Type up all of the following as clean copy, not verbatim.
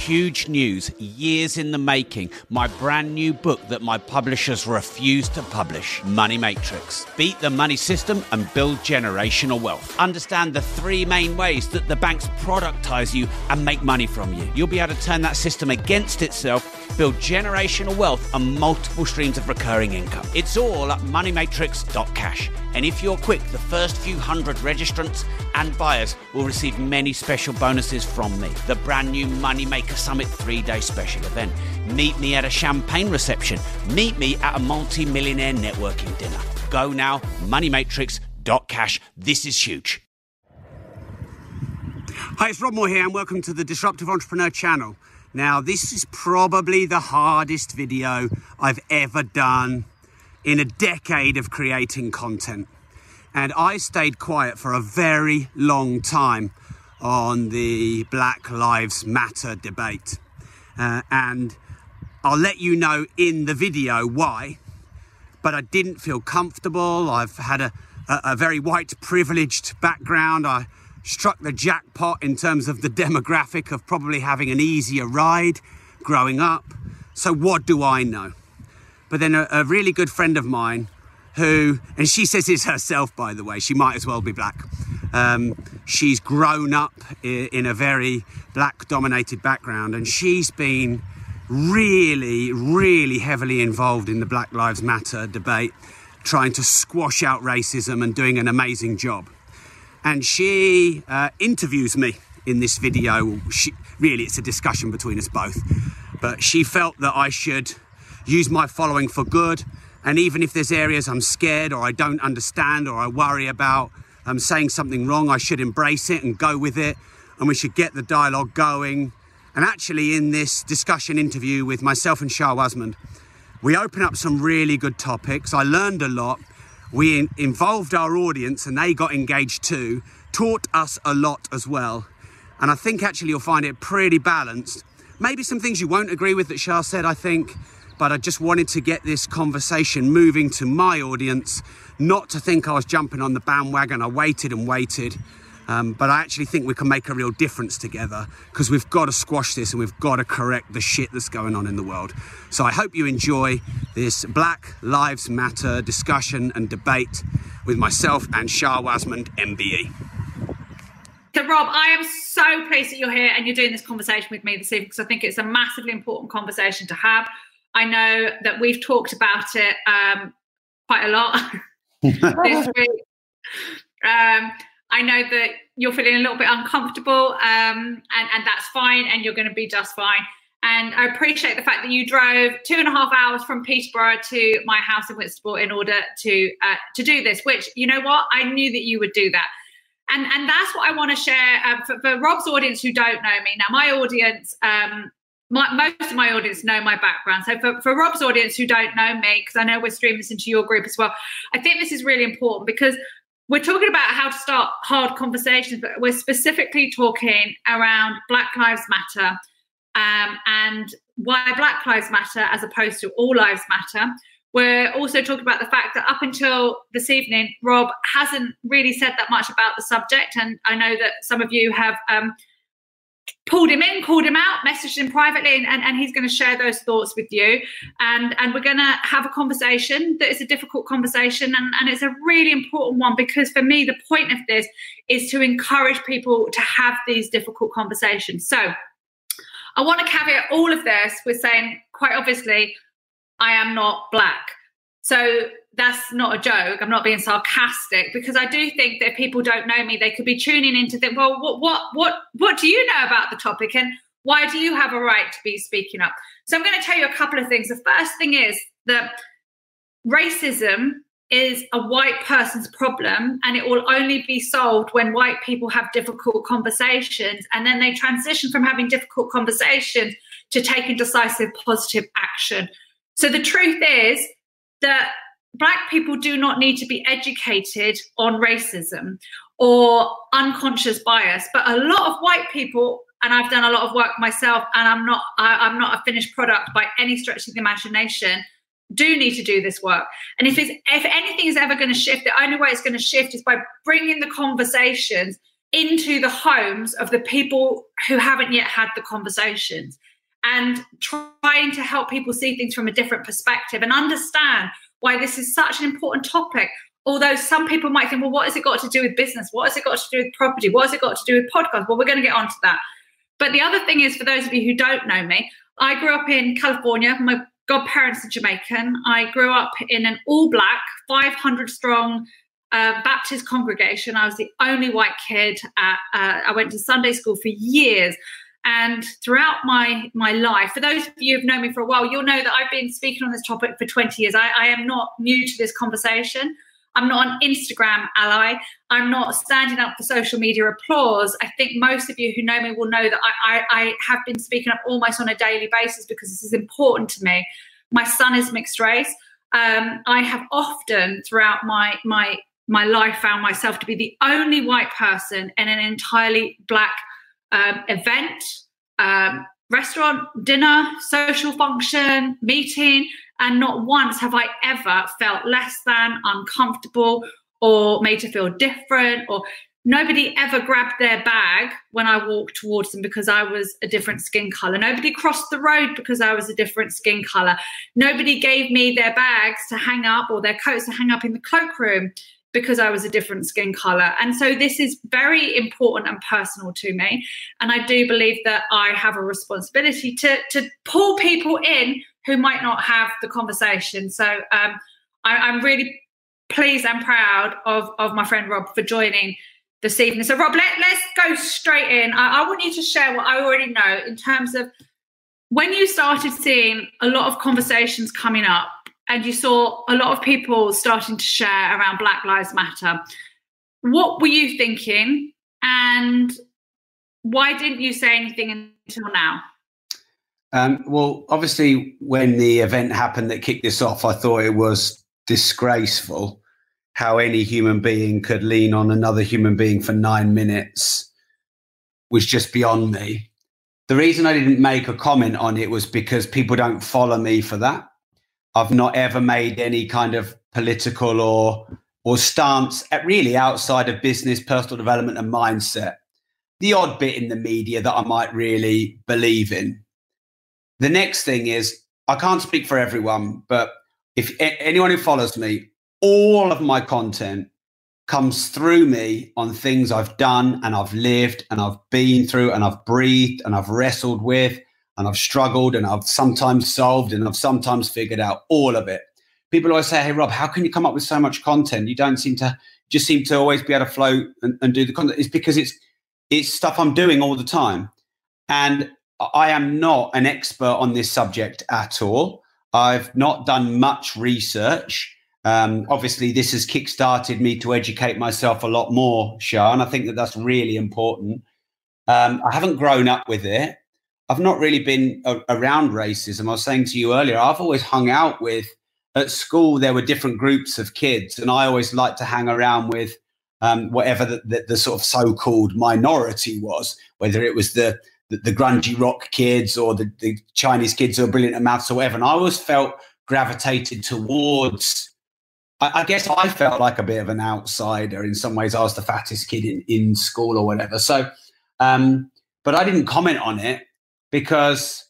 huge news, years in the making, my brand new book that my publishers refuse to publish, Money Matrix. Beat the money system and build generational wealth. Understand the three main ways that the banks productize you and make money from you. You'll be able to turn that system against itself, build generational wealth and multiple streams of recurring income. It's all at moneymatrix.cash. And if you're quick, the first few hundred registrants and buyers will receive many special bonuses from me. The brand new Moneymaker Summit 3-day special event. Meet me at a champagne reception. Meet me at a multi-millionaire networking dinner. Go now, moneymatrix.cash. This is huge. Hi, it's Rob Moore here and welcome to the Disruptive Entrepreneur channel. Now, this is probably the hardest video I've ever done in a decade of creating content. And I stayed quiet for a very long time on the Black Lives Matter debate. And I'll let you know in the video why, but I didn't feel comfortable. I've had a very white privileged background. I struck the jackpot in terms of the demographic of probably having an easier ride growing up. So what do I know? But then a really good friend of mine who, and she says it's herself, by the way, she might as well be black. She's grown up in a very black-dominated background, and she's been really, really heavily involved in the Black Lives Matter debate, trying to squash out racism and doing an amazing job. And she interviews me in this video. Really, it's a discussion between us both. But she felt that I should use my following for good. And even if there's areas I'm scared or I don't understand or I worry about saying something wrong, I should embrace it and go with it. And we should get the dialogue going. And actually, in this discussion interview with myself and Shah Wasmond, we open up some really good topics. I learned a lot. We involved our audience and they got engaged too, taught us a lot as well. And I think actually you'll find it pretty balanced. Maybe some things you won't agree with that Shah said, I think, but I just wanted to get this conversation moving to my audience, not to think I was jumping on the bandwagon. I waited and waited. But I actually think we can make a real difference together because we've got to squash this and we've got to correct the shit that's going on in the world. So I hope you enjoy this Black Lives Matter discussion and debate with myself and Shah Wasmond, MBE. So Rob, I am so pleased that you're here and you're doing this conversation with me this evening because I think it's a massively important conversation to have. I know that we've talked about it quite a lot this week. I know that you're feeling a little bit uncomfortable and that's fine and you're going to be just fine. And I appreciate the fact that you drove 2.5 hours from Peterborough to my house in Whitstable in order to do this, which, you know what, I knew that you would do that. And that's what I want to share for Rob's audience who don't know me. Now, my audience, most of my audience know my background. So for Rob's audience who don't know me, because I know we're streaming this into your group as well, I think this is really important because we're talking about how to start hard conversations, but we're specifically talking around Black Lives Matter and why Black Lives Matter as opposed to All Lives Matter. We're also talking about the fact that up until this evening, Rob hasn't really said that much about the subject. And I know that some of you have pulled him in, called him out, messaged him privately, and he's going to share those thoughts with you. And we're going to have a conversation that is a difficult conversation. And it's a really important one because for me, the point of this is to encourage people to have these difficult conversations. So I want to caveat all of this with saying, quite obviously, I am not black. So that's not a joke. I'm not being sarcastic because I do think that if people don't know me, they could be tuning in to think, well, what do you know about the topic and why do you have a right to be speaking up? So I'm going to tell you a couple of things. The first thing is that racism is a white person's problem and it will only be solved when white people have difficult conversations and then they transition from having difficult conversations to taking decisive, positive action. So the truth is that Black people do not need to be educated on racism or unconscious bias, but a lot of white people, and I've done a lot of work myself, and I'm not a finished product by any stretch of the imagination, do need to do this work. And if anything is ever going to shift, the only way it's going to shift is by bringing the conversations into the homes of the people who haven't yet had the conversations, and trying to help people see things from a different perspective and understand why this is such an important topic. Although some people might think, well, what has it got to do with business? What has it got to do with property? What has it got to do with podcasts? Well, we're going to get onto that. But the other thing is, for those of you who don't know me, I grew up in California. My godparents are Jamaican. I grew up in an all-black, 500-strong Baptist congregation. I was the only white kid. I went to Sunday school for years. And throughout my life, for those of you who've known me for a while, you'll know that I've been speaking on this topic for 20 years. I am not new to this conversation. I'm not an Instagram ally. I'm not standing up for social media applause. I think most of you who know me will know that I have been speaking up almost on a daily basis because this is important to me. My son is mixed race. I have often throughout my life found myself to be the only white person in an entirely black event, restaurant, dinner, social function, meeting, and not once have I ever felt less than, uncomfortable, or made to feel different, or nobody ever grabbed their bag when I walked towards them because I was a different skin color. Nobody crossed the road because I was a different skin color. Nobody gave me their bags to hang up or their coats to hang up in the cloakroom because I was a different skin color. And so this is very important and personal to me. And I do believe that I have a responsibility to pull people in who might not have the conversation. So I'm really pleased and proud of my friend Rob for joining this evening. So Rob, let's go straight in. I want you to share what I already know in terms of when you started seeing a lot of conversations coming up and you saw a lot of people starting to share around Black Lives Matter. What were you thinking, and why didn't you say anything until now? Well, obviously, when the event happened that kicked this off, I thought it was disgraceful how any human being could lean on another human being for 9 minutes was just beyond me. The reason I didn't make a comment on it was because people don't follow me for that. I've not ever made any kind of political or stance really outside of business, personal development and mindset. The odd bit in the media that I might really believe in. The next thing is, I can't speak for everyone, but if anyone who follows me, all of my content comes through me on things I've done and I've lived and I've been through and I've breathed and I've wrestled with and I've struggled and I've sometimes solved and I've sometimes figured out, all of it. People always say, hey, Rob, how can you come up with so much content? You don't seem to, just seem to always be able to flow and do the content. It's because it's stuff I'm doing all the time. And I am not an expert on this subject at all. I've not done much research. Obviously, this has kickstarted me to educate myself a lot more, Shah, and I think that that's really important. I haven't grown up with it. I've not really been around racism. I was saying to you earlier, I've always hung out with, at school, there were different groups of kids, and I always liked to hang around with whatever the sort of so-called minority was, whether it was the grungy rock kids or the Chinese kids who are brilliant at maths or whatever. And I always felt gravitated towards, I guess I felt like a bit of an outsider in some ways. I was the fattest kid in school or whatever. So, but I didn't comment on it because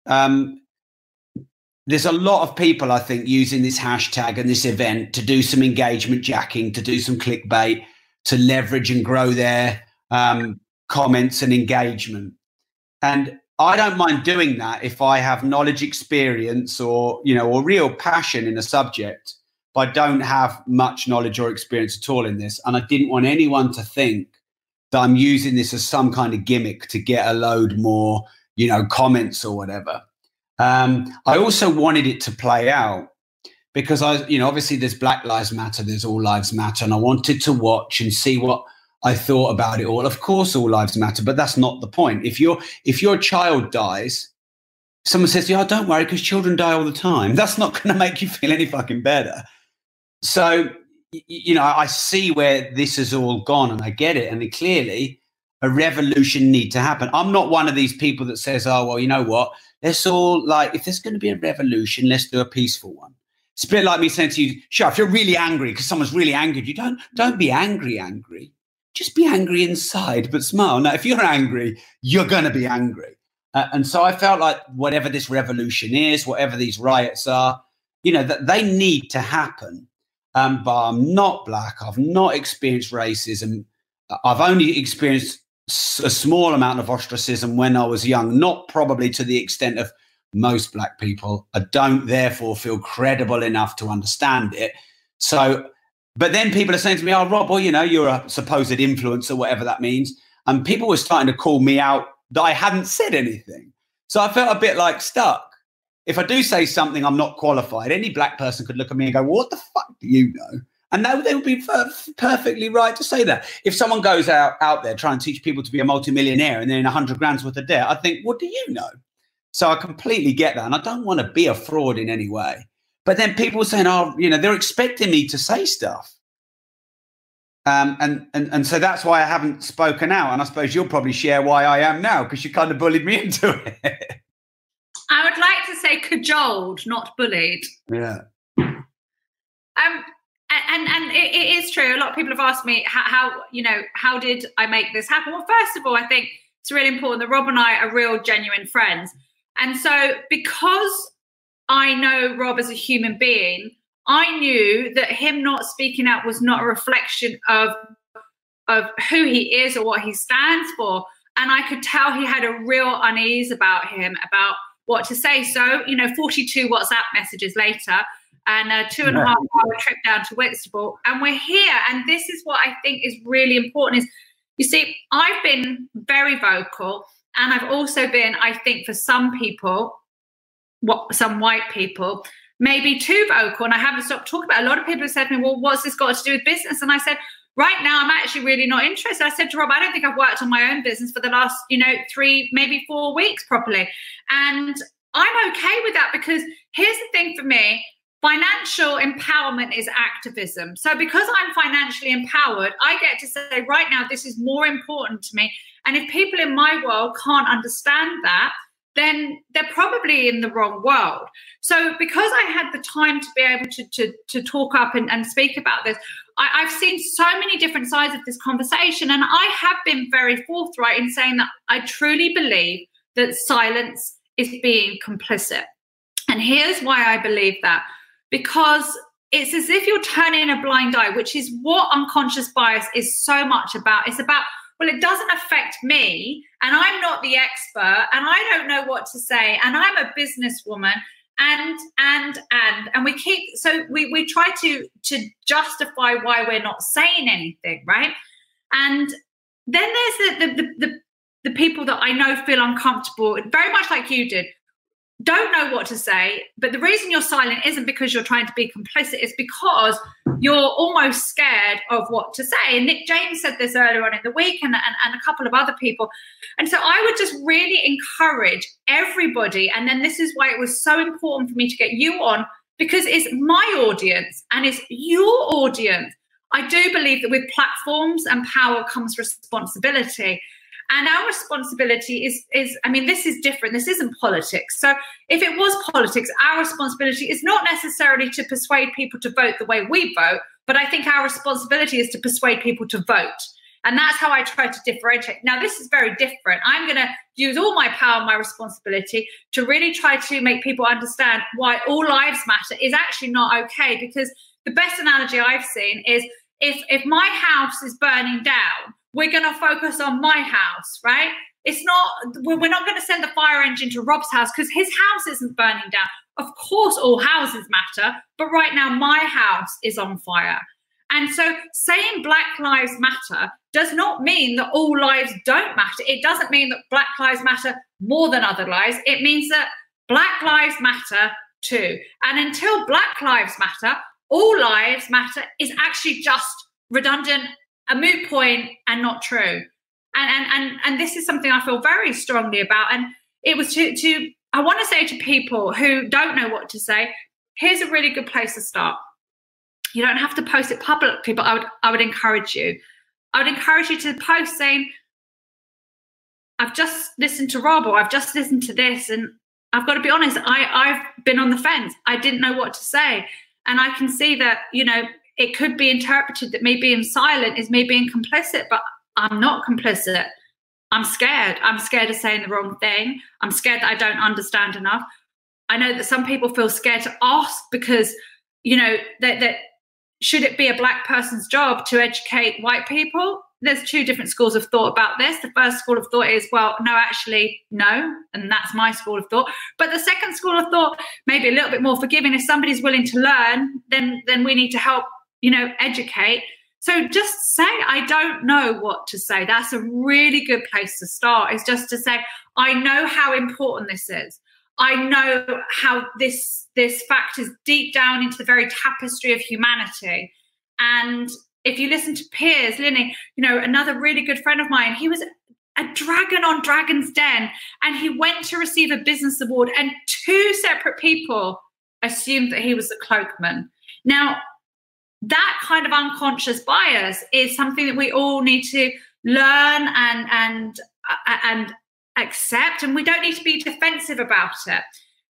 there's a lot of people, I think, using this hashtag and this event to do some engagement jacking, to do some clickbait, to leverage and grow their comments and engagement. And I don't mind doing that if I have knowledge, experience, or real passion in a subject, but I don't have much knowledge or experience at all in this. And I didn't want anyone to think that I'm using this as some kind of gimmick to get a load more, comments or whatever. I also wanted it to play out because obviously there's Black Lives Matter, there's All Lives Matter, and I wanted to watch and see what I thought about it all. Of course, all lives matter, but that's not the point. If your child dies, someone says, "Oh, don't worry, because children die all the time." That's not going to make you feel any fucking better. So, I see where this has all gone, and I get it. And clearly, a revolution needs to happen. I'm not one of these people that says, "Oh, well, you know what? Let's all if there's going to be a revolution, let's do a peaceful one." It's a bit like me saying to you, "Sure, if you're really angry because someone's really angered you, don't be angry. just be angry inside, but smile. Now, if you're angry, you're going to be angry. And so I felt like whatever this revolution is, whatever these riots are, you know, that they need to happen. But I'm not black. I've not experienced racism. I've only experienced a small amount of ostracism when I was young, not probably to the extent of most black people. I don't therefore feel credible enough to understand it. So, but then people are saying to me, oh, Rob, well, you know, you're a supposed influencer, whatever that means. And people were starting to call me out that I hadn't said anything. So I felt a bit like stuck. If I do say something, I'm not qualified. Any black person could look at me and go, well, what the fuck do you know? And they would be perfectly right to say that. If someone goes out there trying to teach people to be a multimillionaire and they're in 100 grand's worth of debt, I think, what do you know? So I completely get that. And I don't want to be a fraud in any way. But then people are saying, oh, you know, they're expecting me to say stuff. And so that's why I haven't spoken out. And I suppose you'll probably share why I am now, because you kind of bullied me into it. I would like to say cajoled, not bullied. Yeah. And it is true. A lot of people have asked me how did I make this happen? Well, first of all, I think it's really important that Rob and I are real, genuine friends. And so because I know Rob as a human being, I knew that him not speaking out was not a reflection of who he is or what he stands for. And I could tell he had a real unease about him, about what to say. So, 42 WhatsApp messages later and a 2.5 hour trip down to Whitstable. And we're here. And this is what I think is really important is, you see, I've been very vocal. And I've also been, I think, for some people, some white people, maybe too vocal. And I haven't stopped talking about it. A lot of people have said to me, well, what's this got to do with business? And I said, right now, I'm actually really not interested. I said to Rob, I don't think I've worked on my own business for the last, 3, maybe 4 weeks properly. And I'm okay with that because here's the thing for me, financial empowerment is activism. So because I'm financially empowered, I get to say right now, this is more important to me. And if people in my world can't understand that, then they're probably in the wrong world. So because I had the time to be able to talk up and speak about this, I've seen so many different sides of this conversation. And I have been very forthright in saying that I truly believe that silence is being complicit. And here's why I believe that. Because it's as if you're turning a blind eye, which is what unconscious bias is so much about. It's about, well, it doesn't affect me, and I'm not the expert, and I don't know what to say, and I'm a businesswoman, and we try to justify why we're not saying anything, right? And then there's the people that I know feel uncomfortable, very much like you did, don't know what to say, but the reason you're silent isn't because you're trying to be complicit, it's because you're almost scared of what to say. And Nick James said this earlier on in the week and a couple of other people. And so I would just really encourage everybody, and then this is why it was so important for me to get you on, because it's my audience and it's your audience. I do believe that with platforms and power comes responsibility. And our responsibility is, this is different. This isn't politics. So if it was politics, our responsibility is not necessarily to persuade people to vote the way we vote, but I think our responsibility is to persuade people to vote. And that's how I try to differentiate. Now, this is very different. I'm going to use all my power and my responsibility to really try to make people understand why all lives matter is actually not okay. Because the best analogy I've seen is if my house is burning down, we're going to focus on my house, right? It's not, we're not going to send the fire engine to Rob's house because his house isn't burning down. Of course, all houses matter, but right now my house is on fire. And so saying Black Lives Matter does not mean that all lives don't matter. It doesn't mean that Black Lives matter more than other lives. It means that Black Lives matter too. And until Black Lives Matter, all lives matter is actually just redundant, a moot point, and not true. And this is something I feel very strongly about. And it was I want to say to people who don't know what to say, here's a really good place to start. You don't have to post it publicly, but I would encourage you. I would encourage you to post saying, I've just listened to Rob, or I've just listened to this, and I've got to be honest, I've been on the fence. I didn't know what to say. And I can see that, it could be interpreted that me being silent is me being complicit, but I'm not complicit. I'm scared. I'm scared of saying the wrong thing. I'm scared that I don't understand enough. I know that some people feel scared to ask because, you know, that should it be a black person's job to educate white people? There's two different schools of thought about this. The first school of thought is, well, no, actually, no. And that's my school of thought. But the second school of thought, maybe a little bit more forgiving. If somebody's willing to learn, then we need to help, you know, educate. So just say, I don't know what to say. That's a really good place to start, is just to say, I know how important this is. I know how this factors deep down into the very tapestry of humanity. And if you listen to Piers Linney, you know, another really good friend of mine, he was a dragon on Dragon's Den, and he went to receive a business award, and two separate people assumed that he was the cloakman. Now, that kind of unconscious bias is something that we all need to learn and accept, and we don't need to be defensive about it.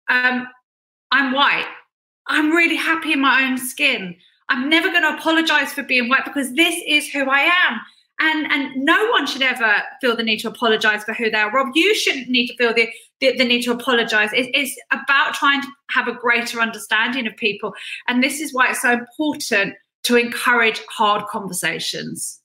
I'm white. I'm really happy in my own skin. I'm never going to apologize for being white because this is who I am. And no one should ever feel the need to apologize for who they are. Rob, you shouldn't need to feel the need to apologize. It's about trying to have a greater understanding of people. And this is why it's so important to encourage hard conversations.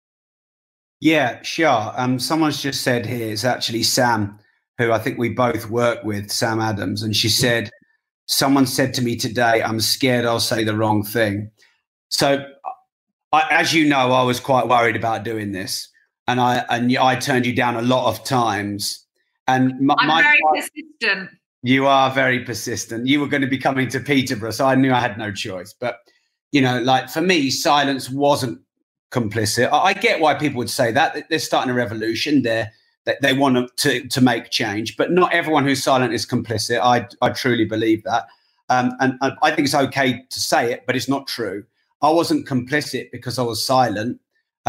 Yeah, sure. Someone's just said here, it's actually Sam, who I think we both work with, Sam Adams. And she said, someone said to me today, I'm scared I'll say the wrong thing. So as you know, I was quite worried about doing this, and I turned you down a lot of times. And I'm very persistent. You are very persistent. You were going to be coming to Peterborough, so I knew I had no choice. But, you know, like for me, silence wasn't complicit. I get why people would say that. They're starting a revolution. They want to make change, but not everyone who's silent is complicit. I truly believe that. And I think it's okay to say it, but it's not true. I wasn't complicit because I was silent.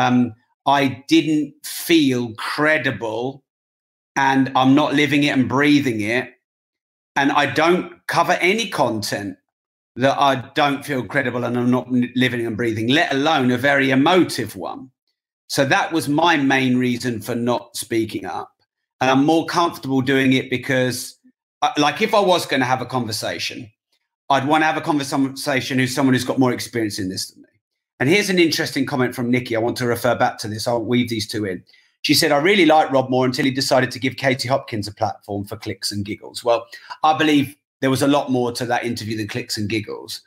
I didn't feel credible, and I'm not living it and breathing it. And I don't cover any content that I don't feel credible and I'm not living and breathing, let alone a very emotive one. So that was my main reason for not speaking up. And I'm more comfortable doing it because, like, if I was going to have a conversation, I'd want to have a conversation with someone who's got more experience in this than me. And here's an interesting comment from Nikki. I want to refer back to this. I'll weave these two in. She said, I really liked Rob Moore until he decided to give Katie Hopkins a platform for clicks and giggles. Well, I believe there was a lot more to that interview than clicks and giggles.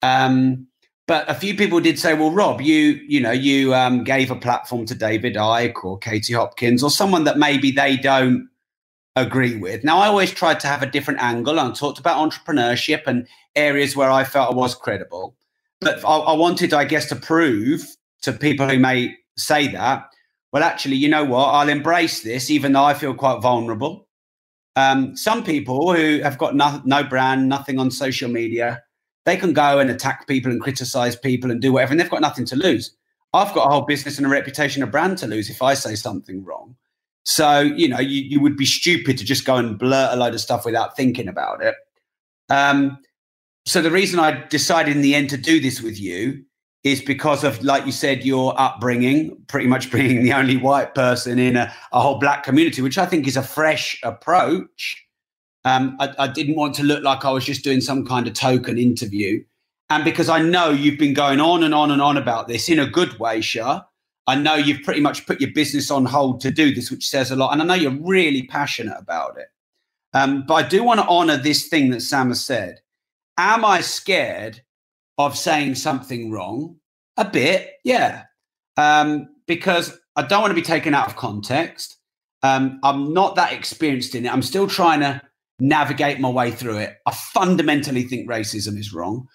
But a few people did say, well, Rob, you gave a platform to David Icke or Katie Hopkins or someone that maybe they don't agree with. Now, I always tried to have a different angle and talked about entrepreneurship and areas where I felt I was credible. But I wanted, I guess, to prove to people who may say that, well, actually, you know what? I'll embrace this, even though I feel quite vulnerable. Some people who have got no brand, nothing on social media, they can go and attack people and criticize people and do whatever, and they've got nothing to lose. I've got a whole business and a reputation, a brand to lose if I say something wrong. So, you know, you would be stupid to just go and blurt a load of stuff without thinking about it. So the reason I decided in the end to do this with you is because of, like you said, your upbringing, pretty much being the only white person in a whole black community, which I think is a fresh approach. I didn't want to look like I was just doing some kind of token interview. And because I know you've been going on and on and on about this in a good way, Shah. I know you've pretty much put your business on hold to do this, which says a lot. And I know you're really passionate about it. But I do want to honor this thing that Sam has said. Am I scared of saying something wrong? A bit, yeah. Because I don't want to be taken out of context. I'm not that experienced in it. I'm still trying to navigate my way through it. I fundamentally think racism is wrong.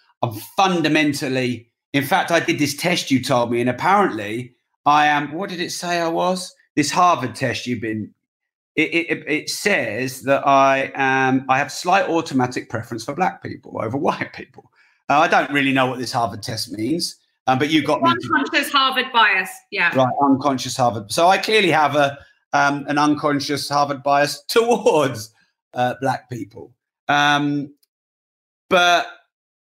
In fact, I did this test you told me, and apparently I am, what did it say I was? This Harvard test you've been, it says that I have slight automatic preference for black people over white people. I don't really know what this Harvard test means, but you got me. Unconscious Harvard bias, yeah. Right, unconscious Harvard. So I clearly have an unconscious Harvard bias towards black people. But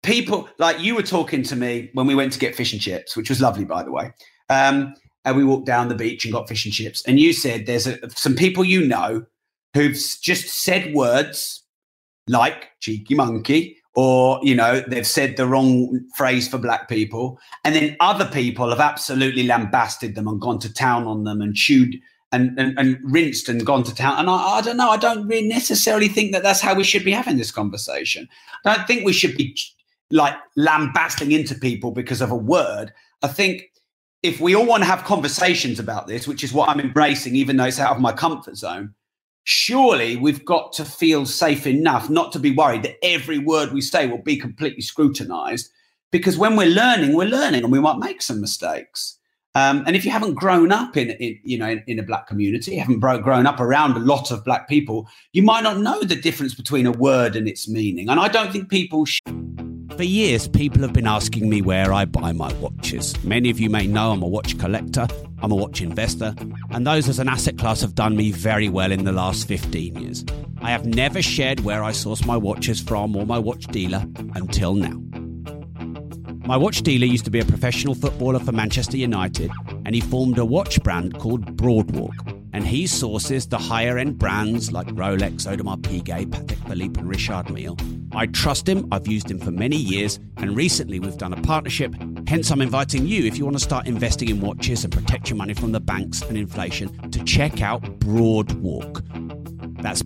people like you were talking to me when we went to get fish and chips, which was lovely, by the way. And we walked down the beach and got fish and chips. And you said there's some people you know who've just said words like cheeky monkey, or, you know, they've said the wrong phrase for black people. And then other people have absolutely lambasted them and gone to town on them and chewed and rinsed and gone to town. And I don't know, I don't really necessarily think that that's how we should be having this conversation. I don't think we should be like lambasting into people because of a word. I think if we all want to have conversations about this, which is what I'm embracing, even though it's out of my comfort zone, surely we've got to feel safe enough not to be worried that every word we say will be completely scrutinized, because when we're learning and we might make some mistakes. And if you haven't grown up in a black community, you haven't grown up around a lot of black people, you might not know the difference between a word and its meaning. And I don't think people For years, people have been asking me where I buy my watches. Many of you may know I'm a watch collector, I'm a watch investor, and those as an asset class have done me very well in the last 15 years. I have never shared where I source my watches from or my watch dealer until now. My watch dealer used to be a professional footballer for Manchester United, and he formed a watch brand called Broadwalk. And he sources the higher-end brands like Rolex, Audemars Piguet, Patek Philippe and Richard Mille. I trust him, I've used him for many years, and recently we've done a partnership. Hence, I'm inviting you, if you want to start investing in watches and protect your money from the banks and inflation, to check out Broadwalk. That's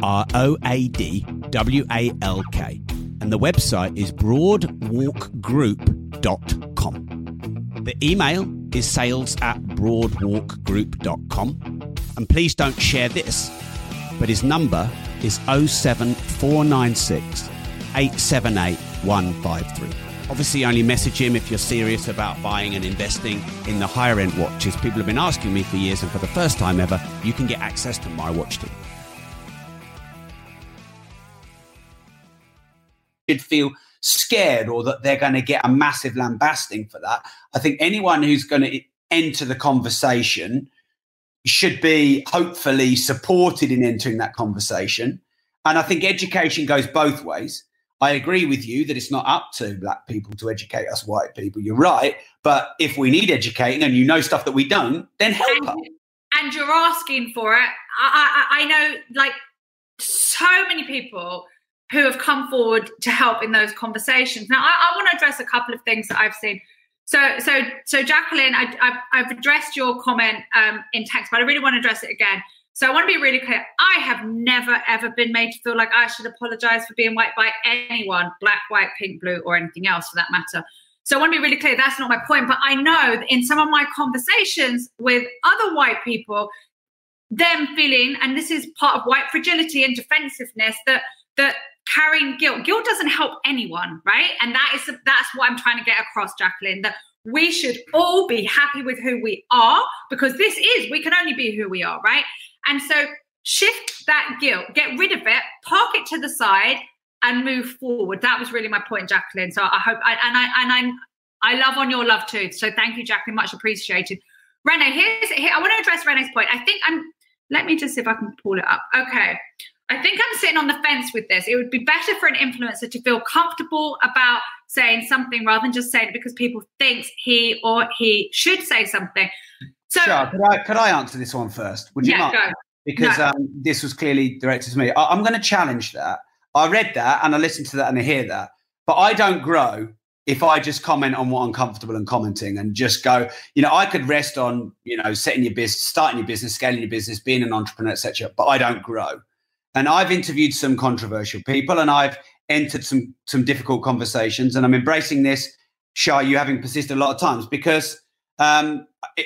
BROADWALK. And the website is broadwalkgroup.com. The email is sales@broadwalkgroup.com. And please don't share this, but his number is 07496 878 153. Obviously, only message him if you're serious about buying and investing in the higher end watches. People have been asking me for years, and for the first time ever, you can get access to my watch deal. Should feel scared or that they're going to get a massive lambasting for that. I think anyone who's going to enter the conversation should be hopefully supported in entering that conversation. And I think education goes both ways. I agree with you that it's not up to black people to educate us white people. You're right. But if we need educating and you know stuff that we don't, then help us. And you're asking for it. I know, like, so many people who have come forward to help in those conversations. Now, I want to address a couple of things that I've seen. So Jacqueline, I've addressed your comment in text, but I really want to address it again. So I want to be really clear. I have never, ever been made to feel like I should apologize for being white by anyone, black, white, pink, blue, or anything else for that matter. So I want to be really clear. That's not my point. But I know that in some of my conversations with other white people, them feeling, and this is part of white fragility and defensiveness, that carrying guilt doesn't help anyone, right? And that's what I'm trying to get across, Jacqueline, that we should all be happy with who we are, because we can only be who we are, right? And so shift that guilt, get rid of it, park it to the side and move forward. That was really my point, Jacqueline. So I hope, I love on your love too. So thank you, Jacqueline, much appreciated. Renee, I want to address Renee's point. Let me just see if I can pull it up. Okay. I think I'm sitting on the fence with this. It would be better for an influencer to feel comfortable about saying something rather than just saying it because people think he or he should say something. So, sure. Could I answer this one first? Would you mind? Go. Because this was clearly directed to me. I'm going to challenge that. I read that and I listened to that and I hear that. But I don't grow if I just comment on what I'm comfortable and commenting and just go, I could rest on, setting your business, starting your business, scaling your business, being an entrepreneur, etc. But I don't grow. And I've interviewed some controversial people and I've entered some difficult conversations, and I'm embracing this, Shah, you having persisted a lot of times, because how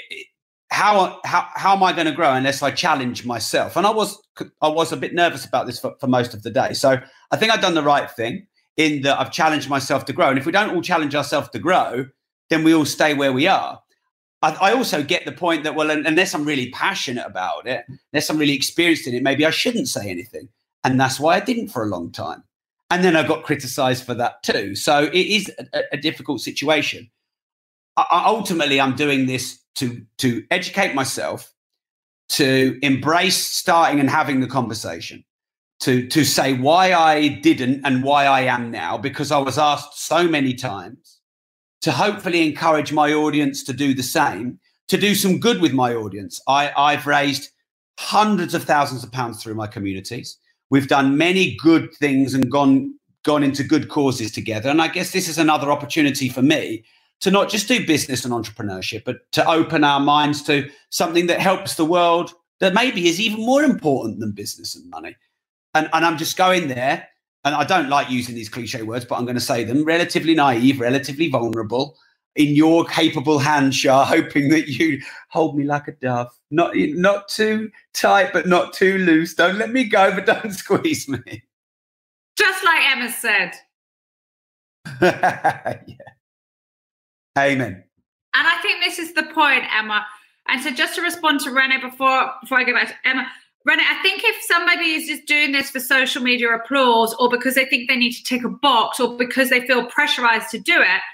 am I going to grow unless I challenge myself? And I was a bit nervous about this for most of the day. So I think I've done the right thing in that I've challenged myself to grow. And if we don't all challenge ourselves to grow, then we all stay where we are. I also get the point that, well, unless I'm really passionate about it, unless I'm really experienced in it, maybe I shouldn't say anything. And that's why I didn't for a long time. And then I got criticized for that too. So it is a difficult situation. Ultimately, I'm doing this to educate myself, to embrace starting and having the conversation. to say why I didn't and why I am now, because I was asked so many times, to hopefully encourage my audience to do the same, to do some good with my audience. I've raised hundreds of thousands of pounds through my communities. We've done many good things and gone into good causes together. And I guess this is another opportunity for me to not just do business and entrepreneurship, but to open our minds to something that helps the world that maybe is even more important than business and money. And I'm just going there, and I don't like using these cliche words, but I'm going to say them: relatively naive, relatively vulnerable, in your capable hands, Shah, hoping that you hold me like a dove. Not too tight, but not too loose. Don't let me go, but don't squeeze me. Just like Emma said. Yeah. Amen. And I think this is the point, Emma. And so just to respond to Renee before I go back to Emma, Renee, I think if somebody is just doing this for social media applause, or because they think they need to tick a box, or because they feel pressurized to do it,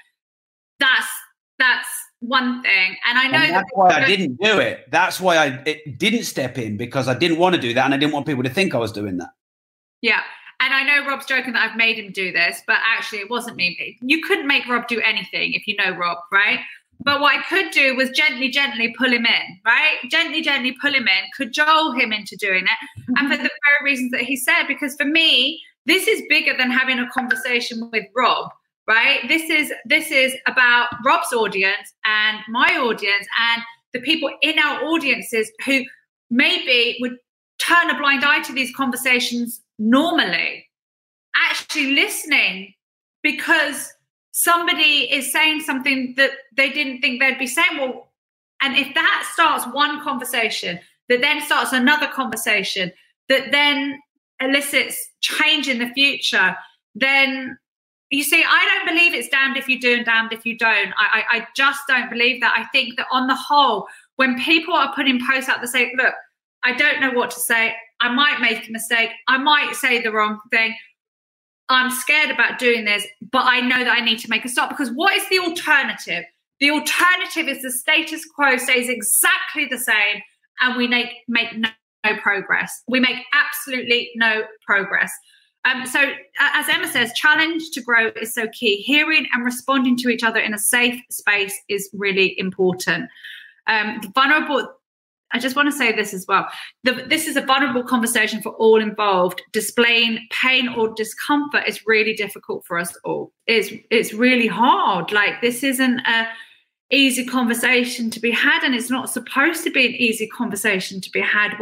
that's one thing. And I know that's why I didn't do it. That's why I didn't step in, because I didn't want to do that, and I didn't want people to think I was doing that. Yeah. And I know Rob's joking that I've made him do this, but actually it wasn't me. You couldn't make Rob do anything if you know Rob, right? But what I could do was gently pull him in, right? Gently pull him in, cajole him into doing it. And for the very reasons that he said, because for me, this is bigger than having a conversation with Rob, right? This is about Rob's audience and my audience and the people in our audiences who maybe would turn a blind eye to these conversations normally, actually listening because somebody is saying something that they didn't think they'd be saying. Well, and if that starts one conversation, that then starts another conversation, that then elicits change in the future, then you see, I don't believe it's damned if you do and damned if you don't. I just don't believe that. I think that on the whole, when people are putting posts out that say, look, I don't know what to say, I might make a mistake, I might say the wrong thing, I'm scared about doing this, but I know that I need to make a stop. Because what is the alternative? The alternative is the status quo stays exactly the same and we make no progress. We make absolutely no progress. So as Emma says, challenge to grow is so key. Hearing and responding to each other in a safe space is really important. The vulnerable, I just want to say this as well. This is a vulnerable conversation for all involved. Displaying pain or discomfort is really difficult for us all. It's really hard. Like, this isn't a easy conversation to be had, and it's not supposed to be an easy conversation to be had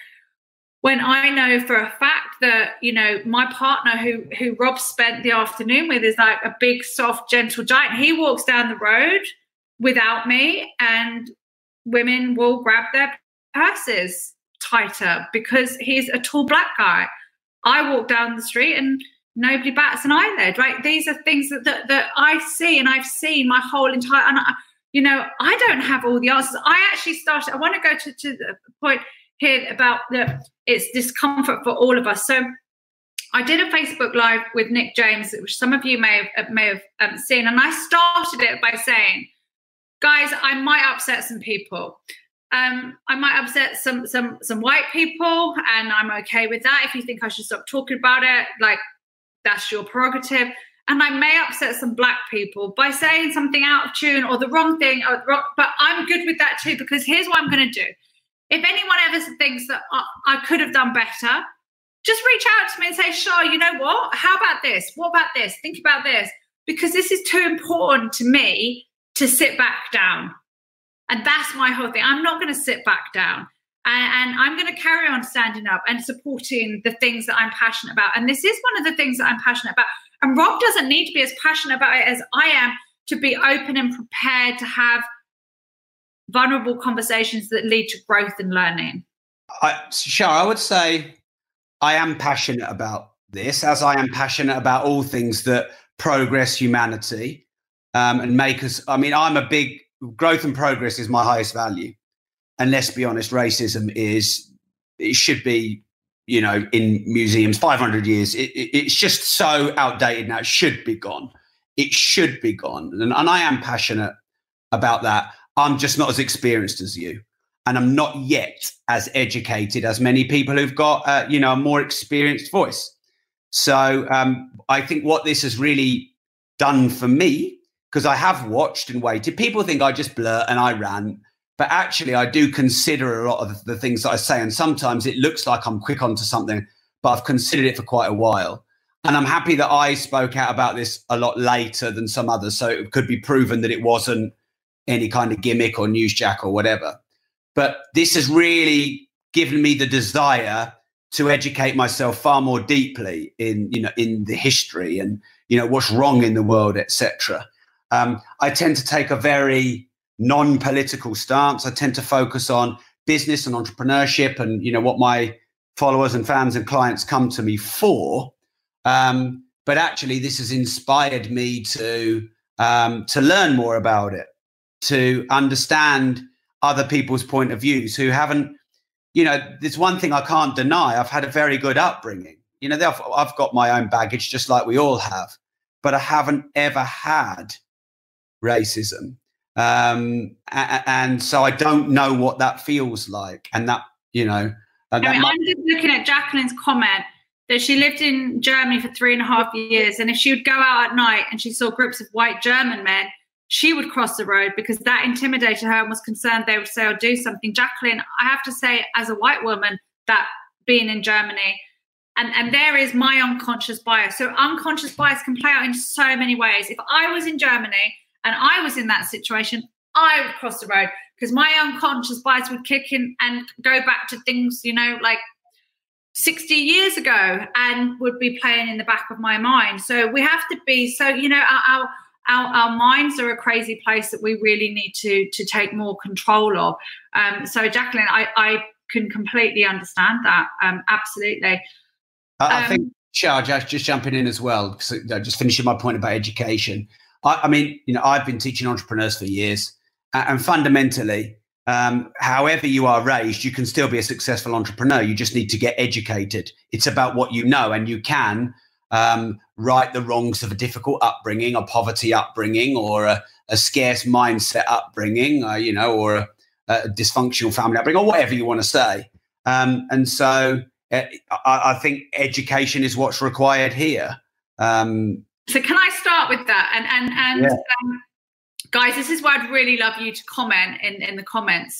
when I know for a fact that, you know, my partner who Rob spent the afternoon with is like a big, soft, gentle giant. He walks down the road without me and women will grab their purses tighter because he's a tall black guy. I walk down the street and nobody bats an eyelid, right? These are things that I see and I've seen my whole entire, and I don't have all the answers. I want to go to the point here about it's discomfort for all of us. So I did a Facebook Live with Nick James, which some of you may have seen, and I started it by saying, guys, I might upset some people. I might upset some white people, and I'm okay with that. If you think I should stop talking about it, like, that's your prerogative. And I may upset some black people by saying something out of tune or the wrong thing, but I'm good with that too, because here's what I'm going to do. If anyone ever thinks that I could have done better, just reach out to me and say, Shah, you know what? How about this? What about this? Think about this. Because this is too important to me to sit back down. And that's my whole thing. I'm not going to sit back down. And I'm going to carry on standing up and supporting the things that I'm passionate about. And this is one of the things that I'm passionate about. And Rob doesn't need to be as passionate about it as I am to be open and prepared to have vulnerable conversations that lead to growth and learning. Shah, I would say I am passionate about this, as I am passionate about all things that progress humanity and make us. I mean, I'm a big growth and progress is my highest value. And let's be honest, racism it should be, in museums 500 years. It's just so outdated now. It should be gone. It should be gone. And I am passionate about that. I'm just not as experienced as you. and I'm not yet as educated as many people who've got, a more experienced voice. So I think what this has really done for me, because I have watched and waited, people think I just blurt and I rant, but actually I do consider a lot of the things that I say. And sometimes it looks like I'm quick onto something, but I've considered it for quite a while. And I'm happy that I spoke out about this a lot later than some others. So it could be proven that it wasn't any kind of gimmick or newsjack or whatever. But this has really given me the desire to educate myself far more deeply in the history and, what's wrong in the world, etc. I tend to take a very non-political stance. I tend to focus on business and entrepreneurship and, what my followers and fans and clients come to me for. But actually, this has inspired me to learn more about it, to understand other people's point of views who haven't, there's one thing I can't deny. I've had a very good upbringing. I've got my own baggage, just like we all have, but I haven't ever had racism. And so I don't know what that feels like. And that, I'm just looking at Jacqueline's comment that she lived in Germany for 3.5 years. And if she would go out at night and she saw groups of white German men, she would cross the road because that intimidated her and was concerned they would say or do something. Jacqueline, I have to say, as a white woman, that being in Germany, and there is my unconscious bias. So unconscious bias can play out in so many ways. If I was in Germany and I was in that situation, I would cross the road because my unconscious bias would kick in and go back to things, like 60 years ago and would be playing in the back of my mind. So we have to be, our minds are a crazy place that we really need to take more control of. So Jacqueline, I can completely understand that. Absolutely. I think, just jumping in as well, because just finishing my point about education. I mean, I've been teaching entrepreneurs for years, and fundamentally, however you are raised, you can still be a successful entrepreneur. You just need to get educated. It's about what you know, and you can right the wrongs of a difficult upbringing, a poverty upbringing, or a scarce mindset upbringing, or a dysfunctional family upbringing, or whatever you want to say. And so I think education is what's required here. So can I start with that? And yeah. Guys, this is where I'd really love you to comment in the comments.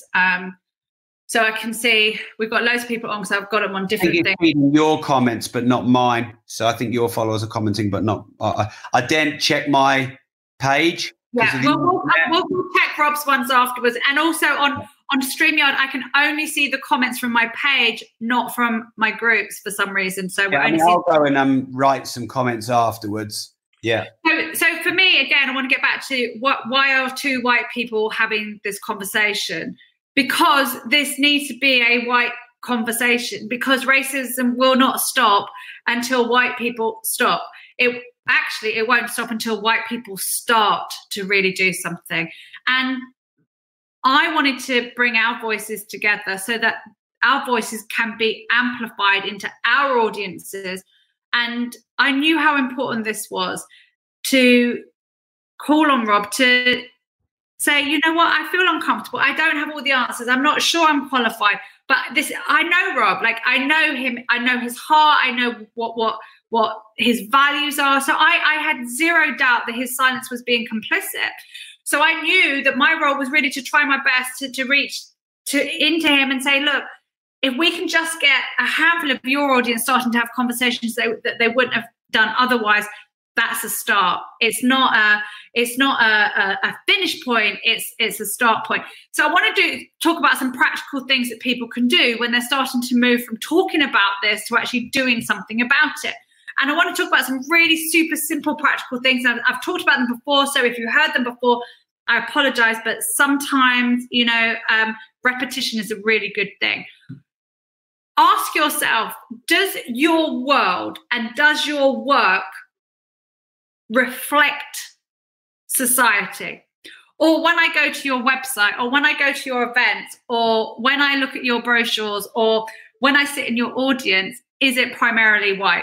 So I can see we've got loads of people on because I've got them on different things. Reading your comments, but not mine. So I think your followers are commenting, but not. I didn't check my page. Yeah, we'll check Rob's ones afterwards. And also on StreamYard, I can only see the comments from my page, not from my groups for some reason. So I'll go and write some comments afterwards. Yeah. So for me, again, I want to get back to why are two white people having this conversation? Because this needs to be a white conversation, because racism will not stop until white people stop. It won't stop until white people start to really do something. And I wanted to bring our voices together so that our voices can be amplified into our audiences. And I knew how important this was to call on Rob to say, you know what, I feel uncomfortable. I don't have all the answers. I'm not sure I'm qualified. But I know Rob, like I know him, I know his heart, I know what his values are. So I had zero doubt that his silence was being complicit. So I knew that my role was really to try my best to reach into him and say, look, if we can just get a handful of your audience starting to have conversations that they wouldn't have done otherwise, that's a start. It's not a finish point. It's a start point. So I want to talk about some practical things that people can do when they're starting to move from talking about this to actually doing something about it. And I want to talk about some really super simple practical things. I've talked about them before, so if you heard them before, I apologize. But sometimes, repetition is a really good thing. Ask yourself, does your world and does your work reflect society? Or when I go to your website, or when I go to your events, or when I look at your brochures, or when I sit in your audience, is it primarily white?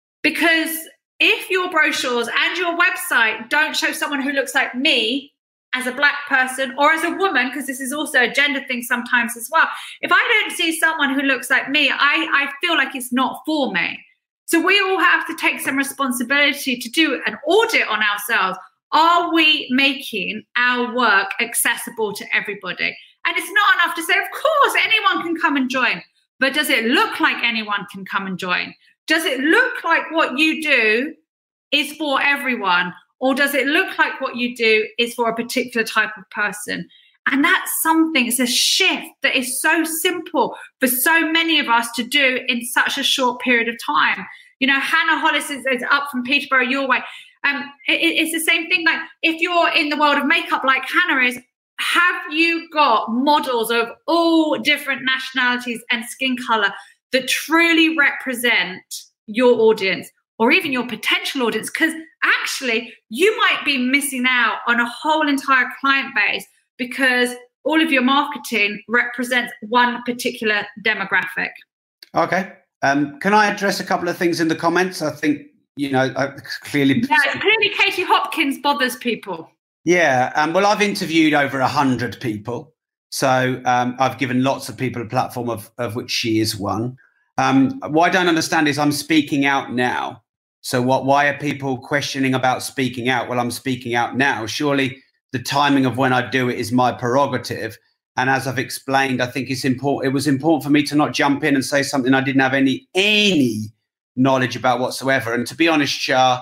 Because if your brochures and your website don't show someone who looks like me as a Black person or as a woman, because this is also a gender thing sometimes as well. If I don't see someone who looks like me, I feel like it's not for me. So we all have to take some responsibility to do an audit on ourselves. Are we making our work accessible to everybody? And it's not enough to say, of course, anyone can come and join. But does it look like anyone can come and join? Does it look like what you do is for everyone? Or does it look like what you do is for a particular type of person? And that's something, it's a shift that is so simple for so many of us to do in such a short period of time. You know, Hannah Hollis is up from Peterborough your way. It's the same thing. Like, if you're in the world of makeup like Hannah is, have you got models of all different nationalities and skin color that truly represent your audience or even your potential audience? Because actually, you might be missing out on a whole entire client base because all of your marketing represents one particular demographic. Okay. Can I address a couple of things in the comments? I think, you know, clearly Katie Hopkins bothers people. Yeah. Well, I've interviewed over 100 people. So I've given lots of people a platform, of which she is one. What I don't understand is I'm speaking out now. So why are people questioning about speaking out? Well, I'm speaking out now. Surely the timing of when I do it is my prerogative. And as I've explained, I think it's important. It was important for me to not jump in and say something I didn't have any knowledge about whatsoever. And to be honest, Shah,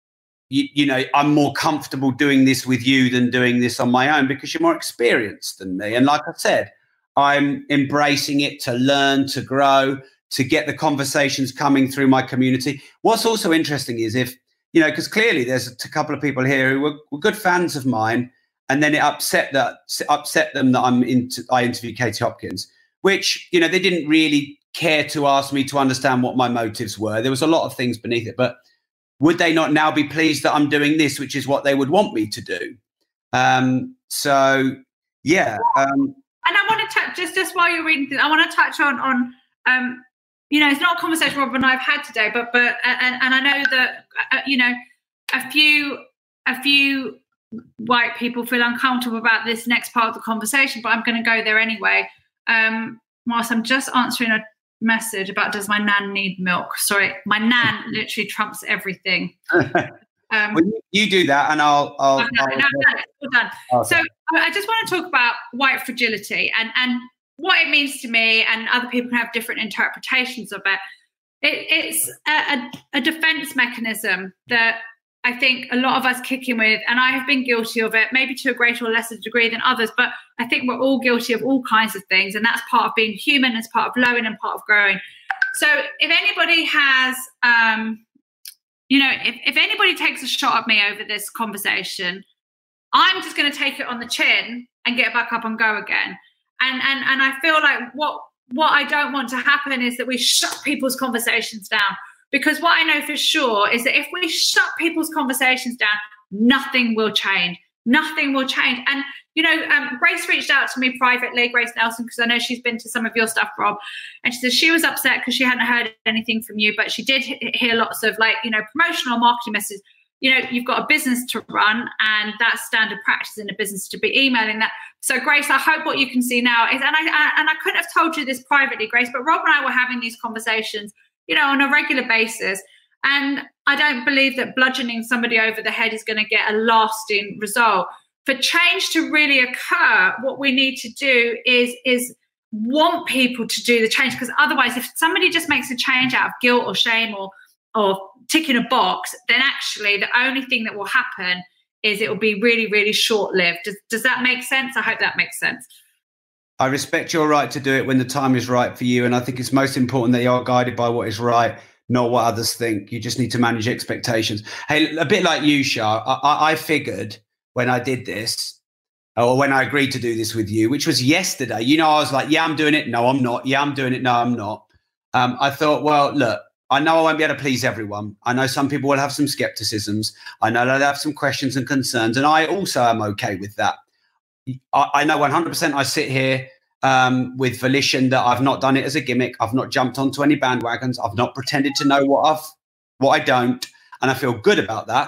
you know, I'm more comfortable doing this with you than doing this on my own because you're more experienced than me. And like I said, I'm embracing it to learn, to grow, to get the conversations coming through my community. What's also interesting is if, you know, because clearly there's a couple of people here who were good fans of mine, and then it upset them that I interviewed Katie Hopkins, which, you know, they didn't really care to ask me to understand what my motives were. There was a lot of things beneath it, but would they not now be pleased that I'm doing this, which is what they would want me to do? So, yeah. And I want to touch, just while you're reading, I want to touch on you know, it's not a conversation Rob and I have had today, but I know that, you know, a few white people feel uncomfortable about this next part of the conversation, but I'm going to go there anyway. Whilst I'm just answering a message about, does my nan need milk? Sorry, my nan literally trumps everything. Well, you do that, and I'll all done. Okay. So I just want to talk about white fragility and what it means to me, and other people can have different interpretations of it. It's a defense mechanism that I think a lot of us kick in with, and I have been guilty of it, maybe to a greater or lesser degree than others, but I think we're all guilty of all kinds of things, and that's part of being human, it's part of learning and part of growing. So if anybody has, you know, if anybody takes a shot at me over this conversation, I'm just going to take it on the chin and get back up and go again. And I feel like what I don't want to happen is that we shut people's conversations down. Because what I know for sure is that if we shut people's conversations down, nothing will change. Nothing will change. And, you know, Grace reached out to me privately, Grace Nelson, because I know she's been to some of your stuff, Rob. And she said she was upset because she hadn't heard anything from you, but she did hear lots of, like, you know, promotional marketing messages. You know, you've got a business to run, and that's standard practice in a business to be emailing that. So, Grace, I hope what you can see now is, and I couldn't have told you this privately, Grace, but Rob and I were having these conversations, you know, on a regular basis. And I don't believe that bludgeoning somebody over the head is going to get a lasting result. For change to really occur, what we need to do is want people to do the change. Because otherwise, if somebody just makes a change out of guilt or shame or ticking a box, then actually the only thing that will happen is it will be really, really short-lived. Does that make sense? I hope that makes sense. I respect your right to do it when the time is right for you. And I think it's most important that you are guided by what is right, not what others think. You just need to manage expectations. Hey, a bit like you, Shah, I figured when I did this, or when I agreed to do this with you, which was yesterday, you know, I was like, yeah, I'm doing it. No, I'm not. Yeah, I'm doing it. No, I'm not. I thought, well, look, I know I won't be able to please everyone. I know some people will have some skepticisms. I know they'll have some questions and concerns. And I also am okay with that. I know 100% I sit here with volition that I've not done it as a gimmick. I've not jumped onto any bandwagons. I've not pretended to know what I don't. And I feel good about that.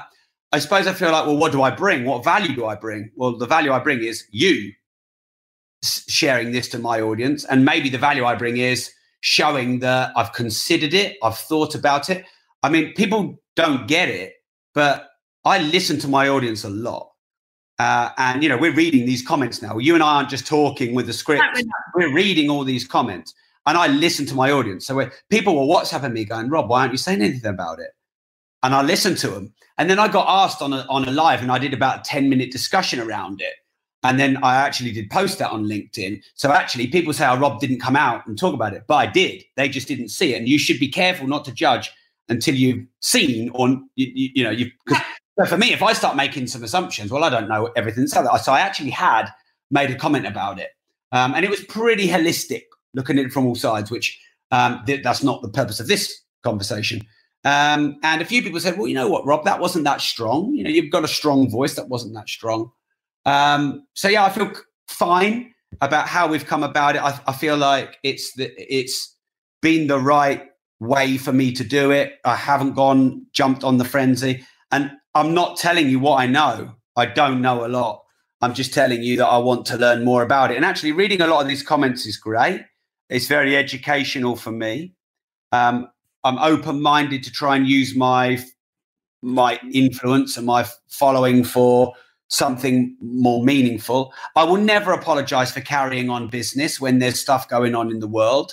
I suppose I feel like, well, what do I bring? What value do I bring? Well, the value I bring is you sharing this to my audience. And maybe the value I bring is showing that I've considered it, I've thought about it. I mean, people don't get it, but I listen to my audience a lot. And, you know, we're reading these comments now. You and I aren't just talking with the script. We're reading all these comments. And I listen to my audience. So people were WhatsApping me going, Rob, why aren't you saying anything about it? And I listened to them. And then I got asked on a live, and I did about a 10-minute discussion around it. And then I actually did post that on LinkedIn. So actually people say, oh, Rob didn't come out and talk about it. But I did. They just didn't see it. And you should be careful not to judge until you've seen, or, you know, so for me, if I start making some assumptions, well, I don't know everything. So I actually had made a comment about it. And it was pretty holistic, looking at it from all sides, which that's not the purpose of this conversation. And a few people said, well, you know what, Rob, that wasn't that strong. You know, you've got a strong voice. That wasn't that strong. So, yeah, I feel fine about how we've come about it. I feel like it's been the right way for me to do it. I haven't jumped on the frenzy. And I'm not telling you what I know. I don't know a lot. I'm just telling you that I want to learn more about it. And actually reading a lot of these comments is great. It's very educational for me. I'm open-minded to try and use my influence and my following for something more meaningful. I will never apologize for carrying on business when there's stuff going on in the world,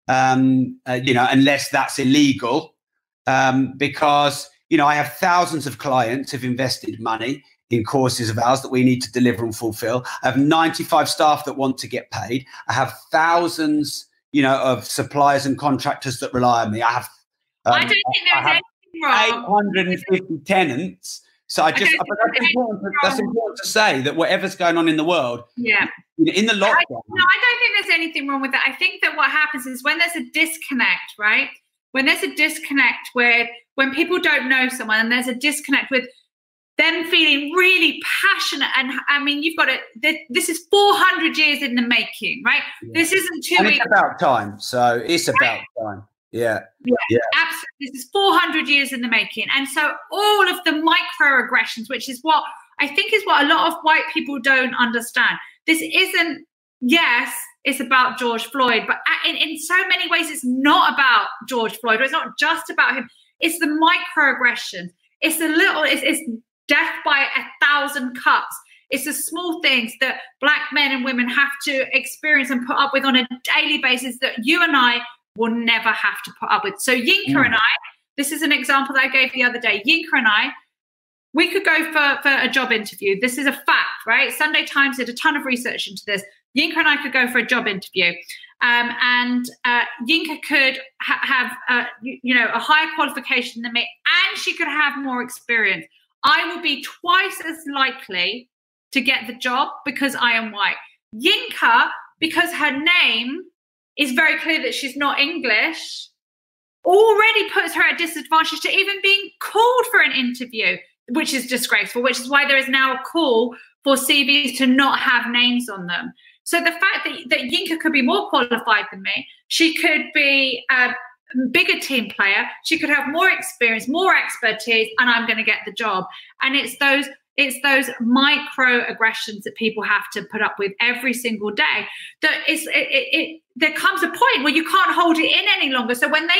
you know, unless that's illegal, because, you know, I have thousands of clients who've invested money in courses of ours that we need to deliver and fulfill. I have 95 staff that want to get paid. I have thousands, you know, of suppliers and contractors that rely on me. I have I don't think there's anything wrong. 850 tenants. So that's important to say, that whatever's going on in the world, in the lockdown. I don't think there's anything wrong with that. I think that what happens is when there's a disconnect, right? When there's a disconnect when people don't know someone, and there's a disconnect with them feeling really passionate. And I mean, you've got this is 400 years in the making, right? Yeah. This isn't 2 weeks. It's about time. So it's about time. Yeah. Absolutely. This is 400 years in the making. And so all of the microaggressions, which is what I think is what a lot of white people don't understand. This isn't, yes, it's about George Floyd, but in so many ways, it's not about George Floyd. It's not just about him. It's the microaggressions. It's it's death by 1,000 cuts. It's the small things that Black men and women have to experience and put up with on a daily basis that you and I will never have to put up with. So Yinka and I, this is an example that I gave the other day. Yinka and I, we could go for a job interview. This is a fact, right? Sunday Times did a ton of research into this. Yinka and I could go for a job interview. And Yinka could have, a higher qualification than me, and she could have more experience. I will be twice as likely to get the job because I am white. Yinka, because her name is very clear that she's not English, already puts her at disadvantage to even being called for an interview, which is disgraceful, which is why there is now a call for CVs to not have names on them. So the fact that Yinka could be more qualified than me, she could be a bigger team player, she could have more experience, more expertise, and I'm going to get the job. And it's those microaggressions that people have to put up with every single day. That there comes a point where you can't hold it in any longer. So when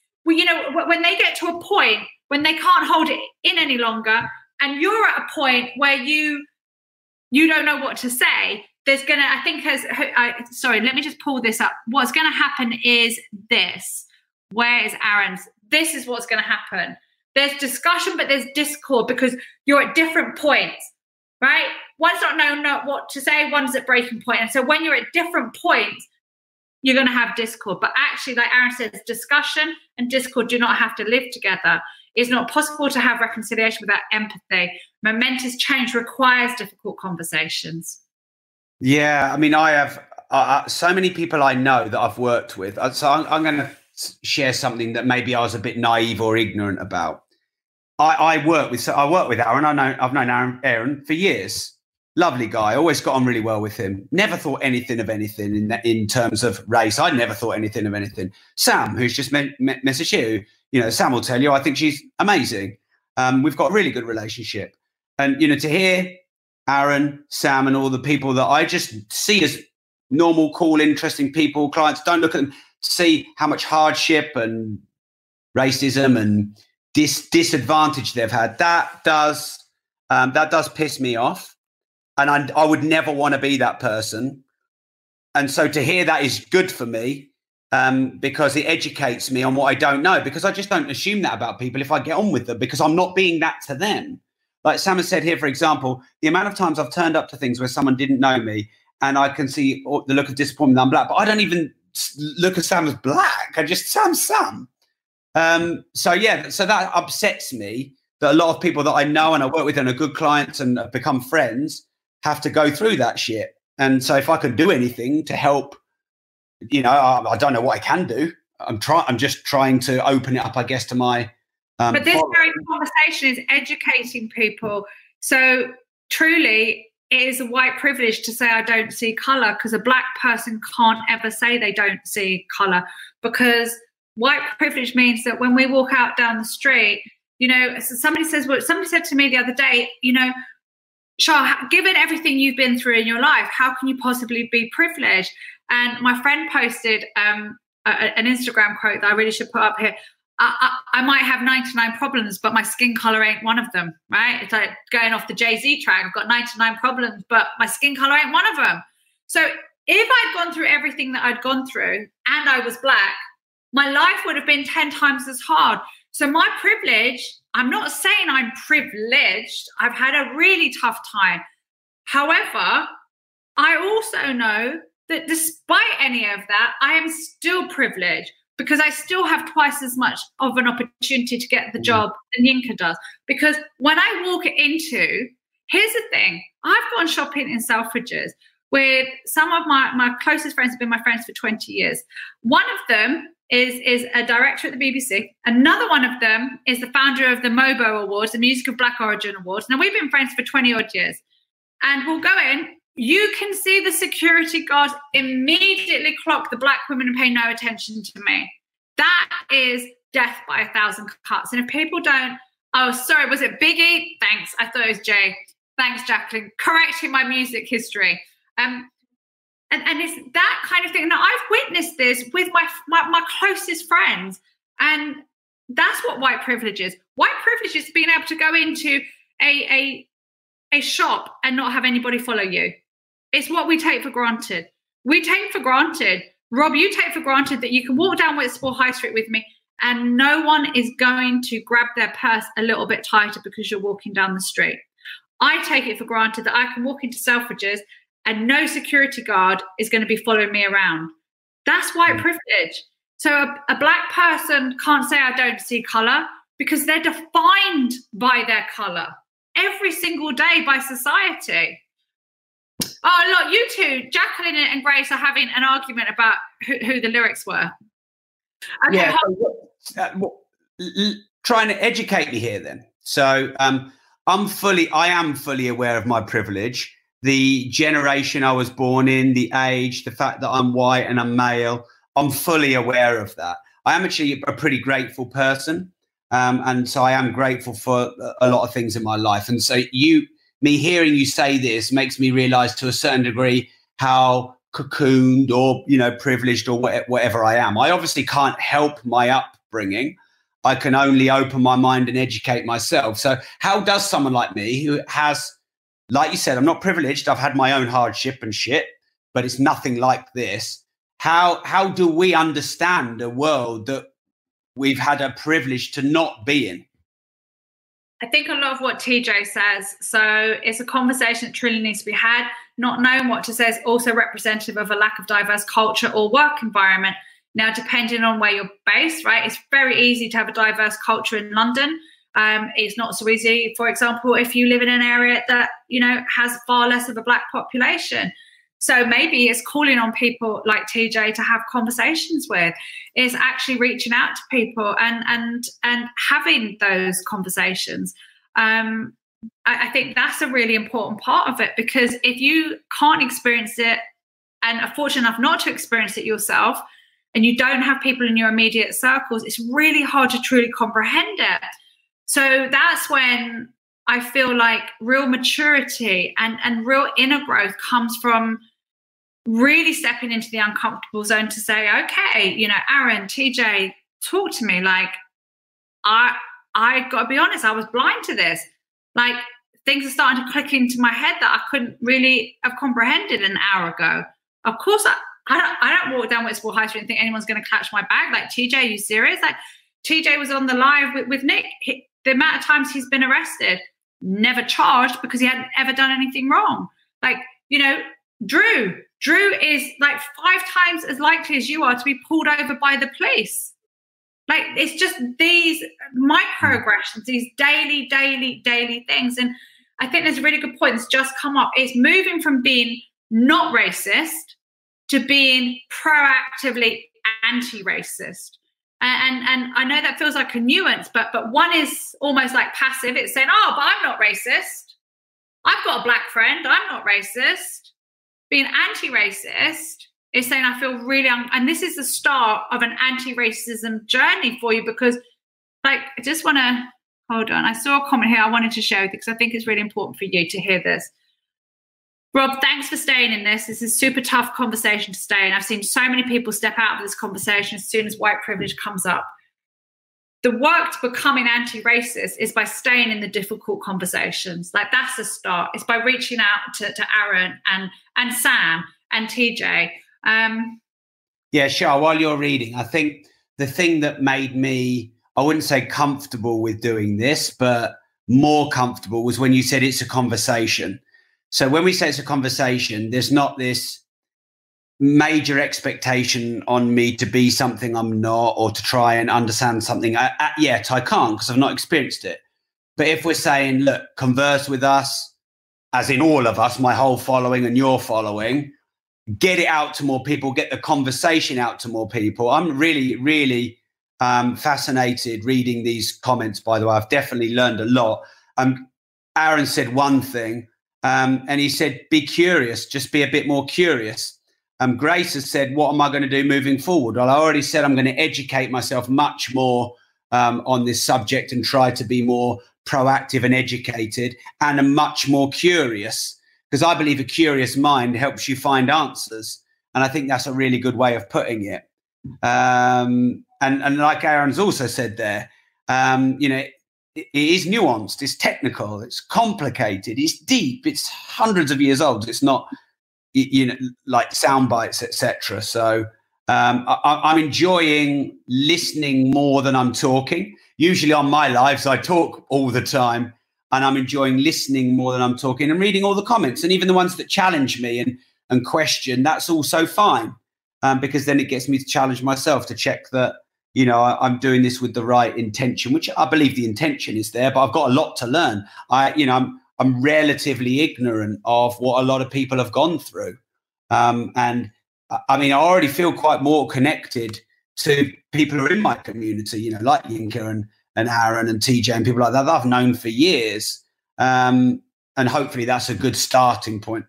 they get to a point when they can't hold it in any longer, and you're at a point where you don't know what to say, there's gonna, I think, let me just pull this up. What's gonna happen is this. Where is Aaron's? This is what's gonna happen. There's discussion, but there's discord because you're at different points, right? One's not knowing what to say, one's at breaking point. And so when you're at different points, you're gonna have discord. But actually, like Aaron says, discussion and discord do not have to live together. It's not possible to have reconciliation without empathy. Momentous change requires difficult conversations. Yeah, I mean, I have so many people I know that I've worked with. So I'm going to share something that maybe I was a bit naive or ignorant about. I work with Aaron. I've known Aaron for years. Lovely guy. Always got on really well with him. Never thought anything of anything in terms of race. I never thought anything of anything. Sam, who's just messaged you, Sam will tell you I think she's amazing. We've got a really good relationship. And, you know, to hear Aaron, Sam, and all the people that I just see as normal, cool, interesting people, clients, don't look at them to see how much hardship and racism and disadvantage they've had. That does piss me off. And I would never want to be that person. And so to hear that is good for me, because it educates me on what I don't know, because I just don't assume that about people if I get on with them, because I'm not being that to them. Like Sam has said here, for example, the amount of times I've turned up to things where someone didn't know me and I can see the look of disappointment that I'm black, but I don't even look at Sam as black. I just, Sam's Sam. So that upsets me that a lot of people that I know and I work with and are good clients and have become friends have to go through that shit. And so if I could do anything to help, you know, I don't know what I can do. I'm just trying to open it up, I guess, to my. But this very conversation is educating people. So truly, it is a white privilege to say I don't see colour, because a black person can't ever say they don't see colour, because white privilege means that when we walk out down the street, you know, somebody said to me the other day, you know, Shah, given everything you've been through in your life, how can you possibly be privileged? And my friend posted an Instagram quote that I really should put up here. I might have 99 problems, but my skin color ain't one of them, right? It's like going off the Jay-Z track. I've got 99 problems, but my skin color ain't one of them. So if I'd gone through everything that I'd gone through and I was black, my life would have been 10 times as hard. So my privilege, I'm not saying I'm privileged. I've had a really tough time. However, I also know that despite any of that, I am still privileged, because I still have twice as much of an opportunity to get the job than Yinka does. Because when I walk into, here's the thing, I've gone shopping in Selfridges with some of my closest friends have been my friends for 20 years. One of them is a director at the BBC. Another one of them is the founder of the MOBO Awards, the Music of Black Origin Awards. Now, we've been friends for 20 odd years. And we'll go in, you can see the security guard immediately clock the black women and pay no attention to me. That is death by 1,000 cuts. And if people don't, oh, sorry, was it Biggie? Thanks. I thought it was Jay. Thanks, Jacqueline. Correcting my music history. And it's that kind of thing. Now, I've witnessed this with my closest friends. And that's what white privilege is. White privilege is being able to go into a shop and not have anybody follow you. It's what we take for granted. We take for granted, Rob, you take for granted that you can walk down Whitstable High Street with me and no one is going to grab their purse a little bit tighter because you're walking down the street. I take it for granted that I can walk into Selfridges and no security guard is going to be following me around. That's white privilege. So a black person can't say I don't see colour because they're defined by their colour every single day by society. Oh, look, you two, Jacqueline and Grace, are having an argument about who the lyrics were. Okay, trying to educate me here then. So I am fully aware of my privilege, the generation I was born in, the age, the fact that I'm white and I'm male. I'm fully aware of that. I am actually a pretty grateful person. And so I am grateful for a lot of things in my life. And so me hearing you say this makes me realize to a certain degree how cocooned or, privileged or whatever I am. I obviously can't help my upbringing. I can only open my mind and educate myself. So how does someone like me who has, like you said, I'm not privileged. I've had my own hardship and shit, but it's nothing like this. How do we understand a world that we've had a privilege to not be in? I think a lot of what TJ says. So it's a conversation that truly needs to be had. Not knowing what to say is also representative of a lack of diverse culture or work environment. Now, depending on where you're based, right, it's very easy to have a diverse culture in London. It's not so easy, for example, if you live in an area that, has far less of a black population. So maybe it's calling on people like TJ to have conversations with. It's actually reaching out to people and having those conversations. I think that's a really important part of it, because if you can't experience it and are fortunate enough not to experience it yourself, and you don't have people in your immediate circles, it's really hard to truly comprehend it. So that's when I feel like real maturity and real inner growth comes from really stepping into the uncomfortable zone to say, okay, you know, Aaron, TJ, talk to me. Like, I got to be honest, I was blind to this. Like, things are starting to click into my head that I couldn't really have comprehended an hour ago. Of course, I don't walk down Whitstable High Street and think anyone's going to catch my bag. Like, TJ, are you serious? Like, TJ was on the live with Nick. The amount of times he's been arrested, never charged because he hadn't ever done anything wrong. Like, you know, Drew is like 5 times as likely as you are to be pulled over by the police. Like, it's just these microaggressions, these daily things. And I think there's a really good point that's just come up. It's moving from being not racist to being proactively anti-racist. And I know that feels like a nuance, but one is almost like passive. It's saying, oh, but I'm not racist. I've got a black friend. I'm not racist. Being anti-racist is saying I feel really, and this is the start of an anti-racism journey for you, because, like, I just want to, hold on. I saw a comment here I wanted to share with you because I think it's really important for you to hear this. Rob, thanks for staying in this. This is a super tough conversation to stay in. I've seen so many people step out of this conversation as soon as white privilege comes up. The work to becoming anti-racist is by staying in the difficult conversations. Like, that's the start. It's by reaching out to Aaron and Sam and TJ. Yeah, Shah, while you're reading, I think the thing that made me, I wouldn't say comfortable with doing this, but more comfortable was when you said it's a conversation. So when we say it's a conversation, there's not this major expectation on me to be something I'm not, or to try and understand something. Yet I can't, because I've not experienced it. But if we're saying, look, converse with us, as in all of us, my whole following and your following, get it out to more people, get the conversation out to more people. I'm really fascinated reading these comments, by the way. I've definitely learned a lot. Aaron said one thing, and he said, be curious, just be a bit more curious. Grace has said, what am I going to do moving forward? Well, I already said I'm going to educate myself much more on this subject and try to be more proactive and educated and much more curious, because I believe a curious mind helps you find answers. And I think that's a really good way of putting it. And like Aaron's also said there, you know, it is nuanced, it's technical, it's complicated, it's deep, it's hundreds of years old. It's not, you know, like sound bites, etc. So I'm enjoying listening more than I'm talking. Usually on my lives, I talk all the time, and I'm enjoying listening more than I'm talking and reading all the comments, and even the ones that challenge me and question. That's also fine, because then it gets me to challenge myself, to check that, you know, I'm doing this with the right intention, which I believe the intention is there, but I've got a lot to learn. I'm relatively ignorant of what a lot of people have gone through. And I mean, I already feel quite more connected to people who are in my community, you know, like Yinka and Aaron and TJ and people like that I've known for years. And hopefully that's a good starting point.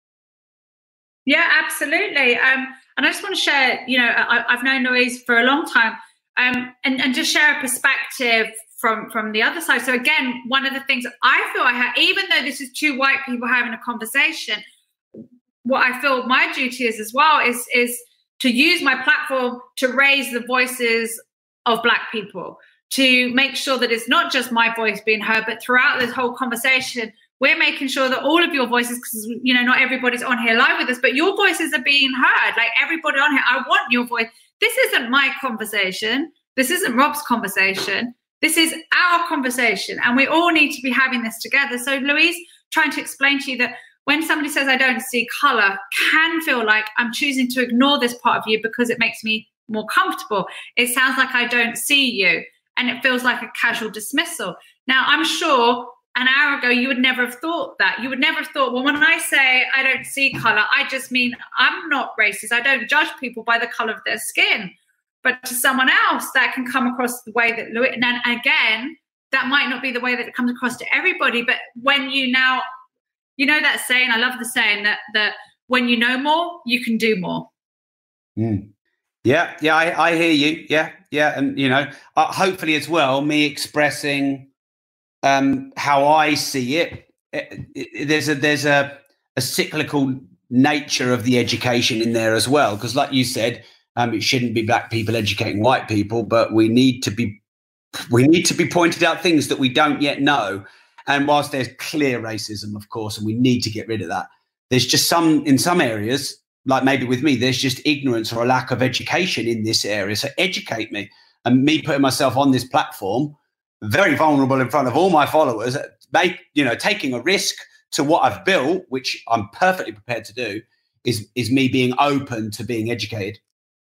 Yeah, absolutely. And I just want to share, you know, I've known Louise for a long time, and just share a perspective from the other side. So again, one of the things I feel I have, even though this is two white people having a conversation, what I feel my duty is as well is to use my platform to raise the voices of Black people, to make sure that it's not just my voice being heard, but throughout this whole conversation, we're making sure that all of your voices, because, you know, not everybody's on here live with us, but your voices are being heard. Like, everybody on here, I want your voice. This isn't my conversation. This isn't Rob's conversation. This is our conversation, and we all need to be having this together. So Louise, trying to explain to you that when somebody says I don't see color, can feel like I'm choosing to ignore this part of you because it makes me more comfortable. It sounds like I don't see you, and it feels like a casual dismissal. Now, I'm sure an hour ago you would never have thought that. You would never have thought, well, when I say I don't see color, I just mean I'm not racist. I don't judge people by the color of their skin. But to someone else, that can come across the way that Louise, and again, that might not be the way that it comes across to everybody. But when you now, you know that saying, I love the saying that when you know more, you can do more. Mm. Yeah, I hear you. Yeah. And, you know, hopefully as well, me expressing how I see it, there's a cyclical nature of the education in there as well. Because like you said, it shouldn't be black people educating white people, but we need to be pointed out things that we don't yet know. And whilst there's clear racism, of course, and we need to get rid of that, there's just in some areas, like maybe with me, there's just ignorance or a lack of education in this area. So educate me. And me putting myself on this platform, very vulnerable in front of all my followers, taking a risk to what I've built, which I'm perfectly prepared to do, is me being open to being educated.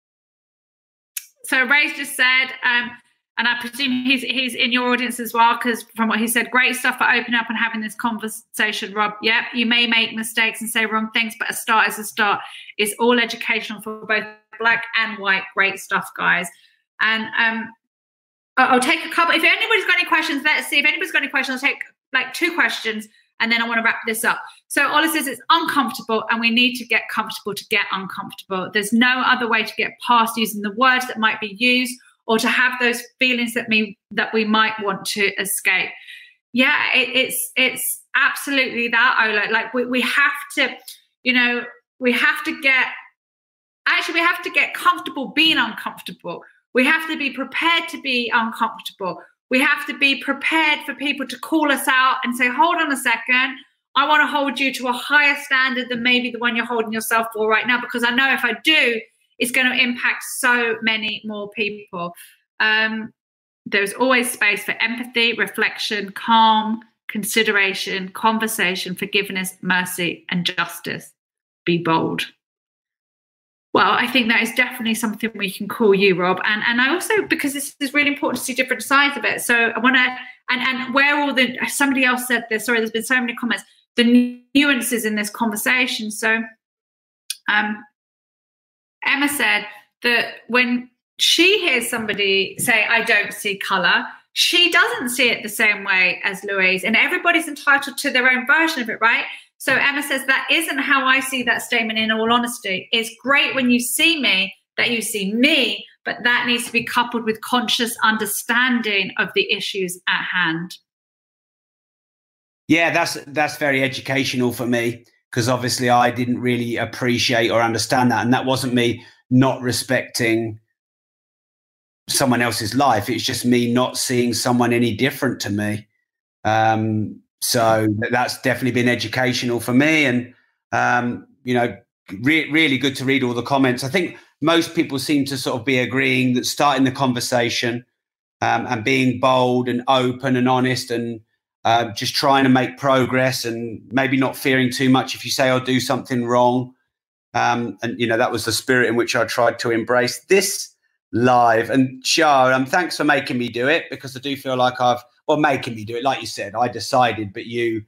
So Ray's just said, and I presume he's in your audience as well, because from what he said, great stuff for opening up and having this conversation, Rob. Yep, you may make mistakes and say wrong things, but a start is a start. It's all educational for both black and white. Great stuff, guys. And I'll take a couple. If anybody's got any questions, let's see. If anybody's got any questions, I'll take like 2 questions, and then I want to wrap this up. So Ola says it's uncomfortable, and we need to get comfortable to get uncomfortable. There's no other way to get past using the words that might be used, or to have those feelings that we might want to escape. Yeah, it's absolutely that, Ola. Like we have to, we have to get comfortable being uncomfortable. We have to be prepared to be uncomfortable. We have to be prepared for people to call us out and say, hold on a second, I want to hold you to a higher standard than maybe the one you're holding yourself for right now, because I know if I do, it's going to impact so many more people. There's always space for empathy, reflection, calm, consideration, conversation, forgiveness, mercy, and justice. Be bold. Well, I think that is definitely something we can call you, Rob. And I also, because this is really important to see different sides of it. So I want to, and where somebody else said this, sorry, there's been so many comments, the nuances in this conversation. So Emma said that when she hears somebody say, I don't see colour, she doesn't see it the same way as Louise. And everybody's entitled to their own version of it, right? So Emma says, that isn't how I see that statement, in all honesty. It's great when you see me, that you see me, but that needs to be coupled with conscious understanding of the issues at hand. Yeah, that's very educational for me, because obviously I didn't really appreciate or understand that. And that wasn't me not respecting someone else's life. It's just me not seeing someone any different to me. So that's definitely been educational for me. And, really good to read all the comments. I think most people seem to sort of be agreeing that starting the conversation and being bold and open and honest and just trying to make progress and maybe not fearing too much if you say or do something wrong. That was the spirit in which I tried to embrace this live. And Shah, thanks for making me do it, because I do feel like making me do it. Like you said, I decided, but you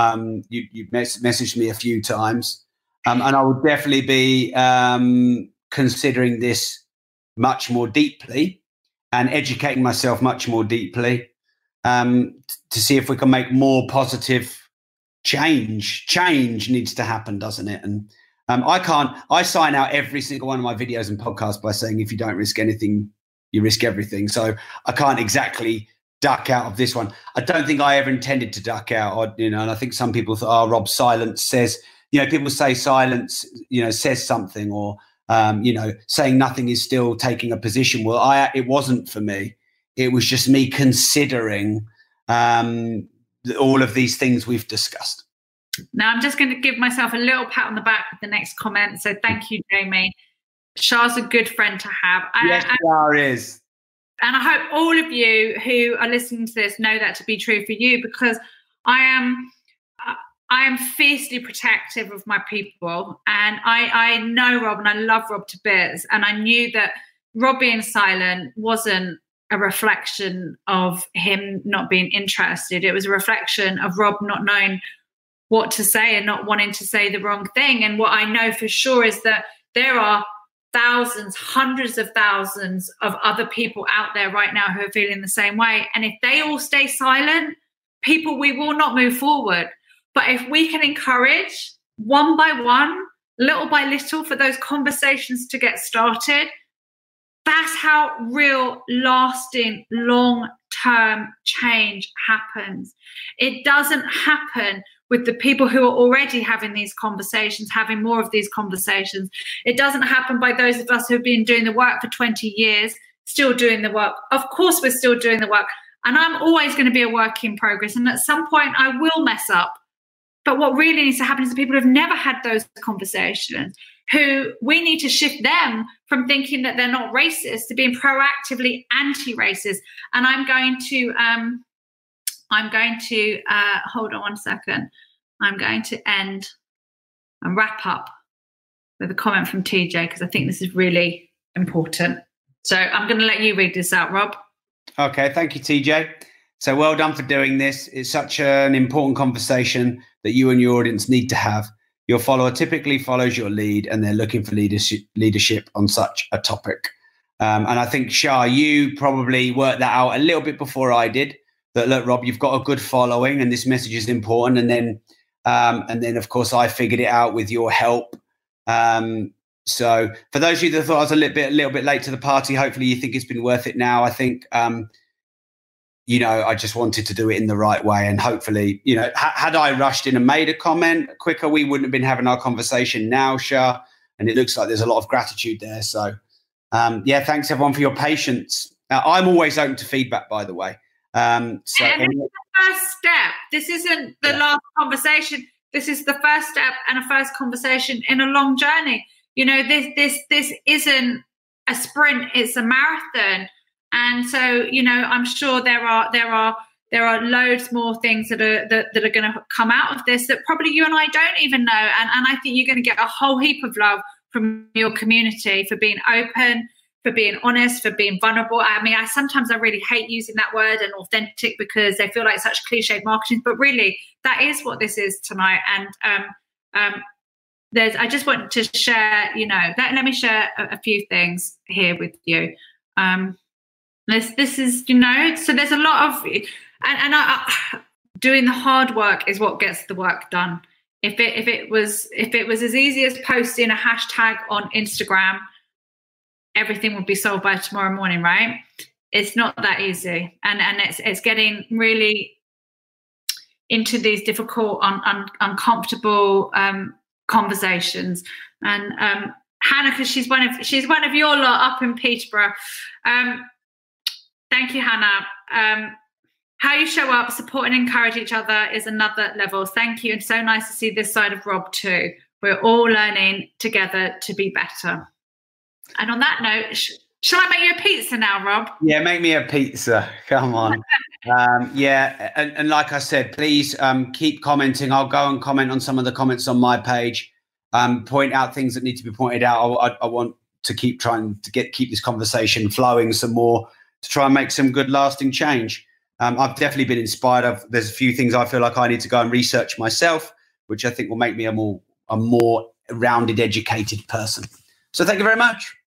messaged me a few times. And I would definitely be considering this much more deeply and educating myself much more deeply to see if we can make more positive change. Change needs to happen, doesn't it? And I sign out every single one of my videos and podcasts by saying, if you don't risk anything, you risk everything. So I can't exactly duck out of this one. I don't think I ever intended to duck out, and I think some people thought, Rob's silence says, people say silence, says something, or, saying nothing is still taking a position. Well, it wasn't for me. It was just me considering all of these things we've discussed. Now, I'm just going to give myself a little pat on the back with the next comment. So thank you, Jamie. Shah's a good friend to have. Yes, Shah is. And I hope all of you who are listening to this know that to be true for you, because I am fiercely protective of my people. And I know Rob, and I love Rob to bits. And I knew that Rob being silent wasn't a reflection of him not being interested. It was a reflection of Rob not knowing what to say and not wanting to say the wrong thing. And what I know for sure is that there are thousands, hundreds of thousands of other people out there right now who are feeling the same way. And if they all stay silent, we will not move forward. But if we can encourage one by one, little by little, for those conversations to get started, That's how real, lasting, long-term change happens. It doesn't happen with the people who are already having these conversations, having more of these conversations. It doesn't happen by those of us who've been doing the work for 20 years, still doing the work. Of course, we're still doing the work. And I'm always going to be a work in progress. And at some point, I will mess up. But what really needs to happen is the people who've never had those conversations, who we need to shift them from thinking that they're not racist to being proactively anti-racist. And I'm going to hold on one second. I'm going to end and wrap up with a comment from TJ, because I think this is really important. So I'm going to let you read this out, Rob. Okay, thank you, TJ. So well done for doing this. It's such an important conversation that you and your audience need to have. Your follower typically follows your lead, and they're looking for leadership on such a topic. And I think, Shah, you probably worked that out a little bit before I did. That, look, Rob, you've got a good following, and this message is important. And then, of course, I figured it out with your help. So for those of you that thought I was a little bit late to the party, hopefully you think it's been worth it now. I think, I just wanted to do it in the right way. And hopefully, had I rushed in and made a comment quicker, we wouldn't have been having our conversation now, Shah. And it looks like there's a lot of gratitude there. So, thanks everyone for your patience. I'm always open to feedback, by the way. And this is the first step. This isn't the last conversation. This is the first step and a first conversation in a long journey. This isn't a sprint; it's a marathon. And so, I'm sure there are loads more things that are going to come out of this that probably you and I don't even know. And I think you're going to get a whole heap of love from your community for being open, for being honest, for being vulnerable. I mean, sometimes I really hate using that word, and authentic, because they feel like such cliched marketing. But really, that is what this is tonight. And I just want to share, let me share a few things here with you. This is, so there's a lot of, and doing the hard work is what gets the work done. If it was as easy as posting a hashtag on Instagram, everything would be solved by tomorrow morning, right? It's not that easy, and it's getting really into these difficult, uncomfortable conversations. And Hannah, because she's one of your lot up in Peterborough. Thank you, Hannah. How you show up, support and encourage each other is another level. Thank you. And so nice to see this side of Rob too. We're all learning together to be better. And on that note, shall I make you a pizza now, Rob? Yeah, make me a pizza. Come on. And like I said, please keep commenting. I'll go and comment on some of the comments on my page. Point out things that need to be pointed out. I want to keep trying to keep this conversation flowing some more, to try and make some good lasting change. I've definitely been inspired. There's a few things I feel like I need to go and research myself, which I think will make me a more rounded, educated person. So thank you very much.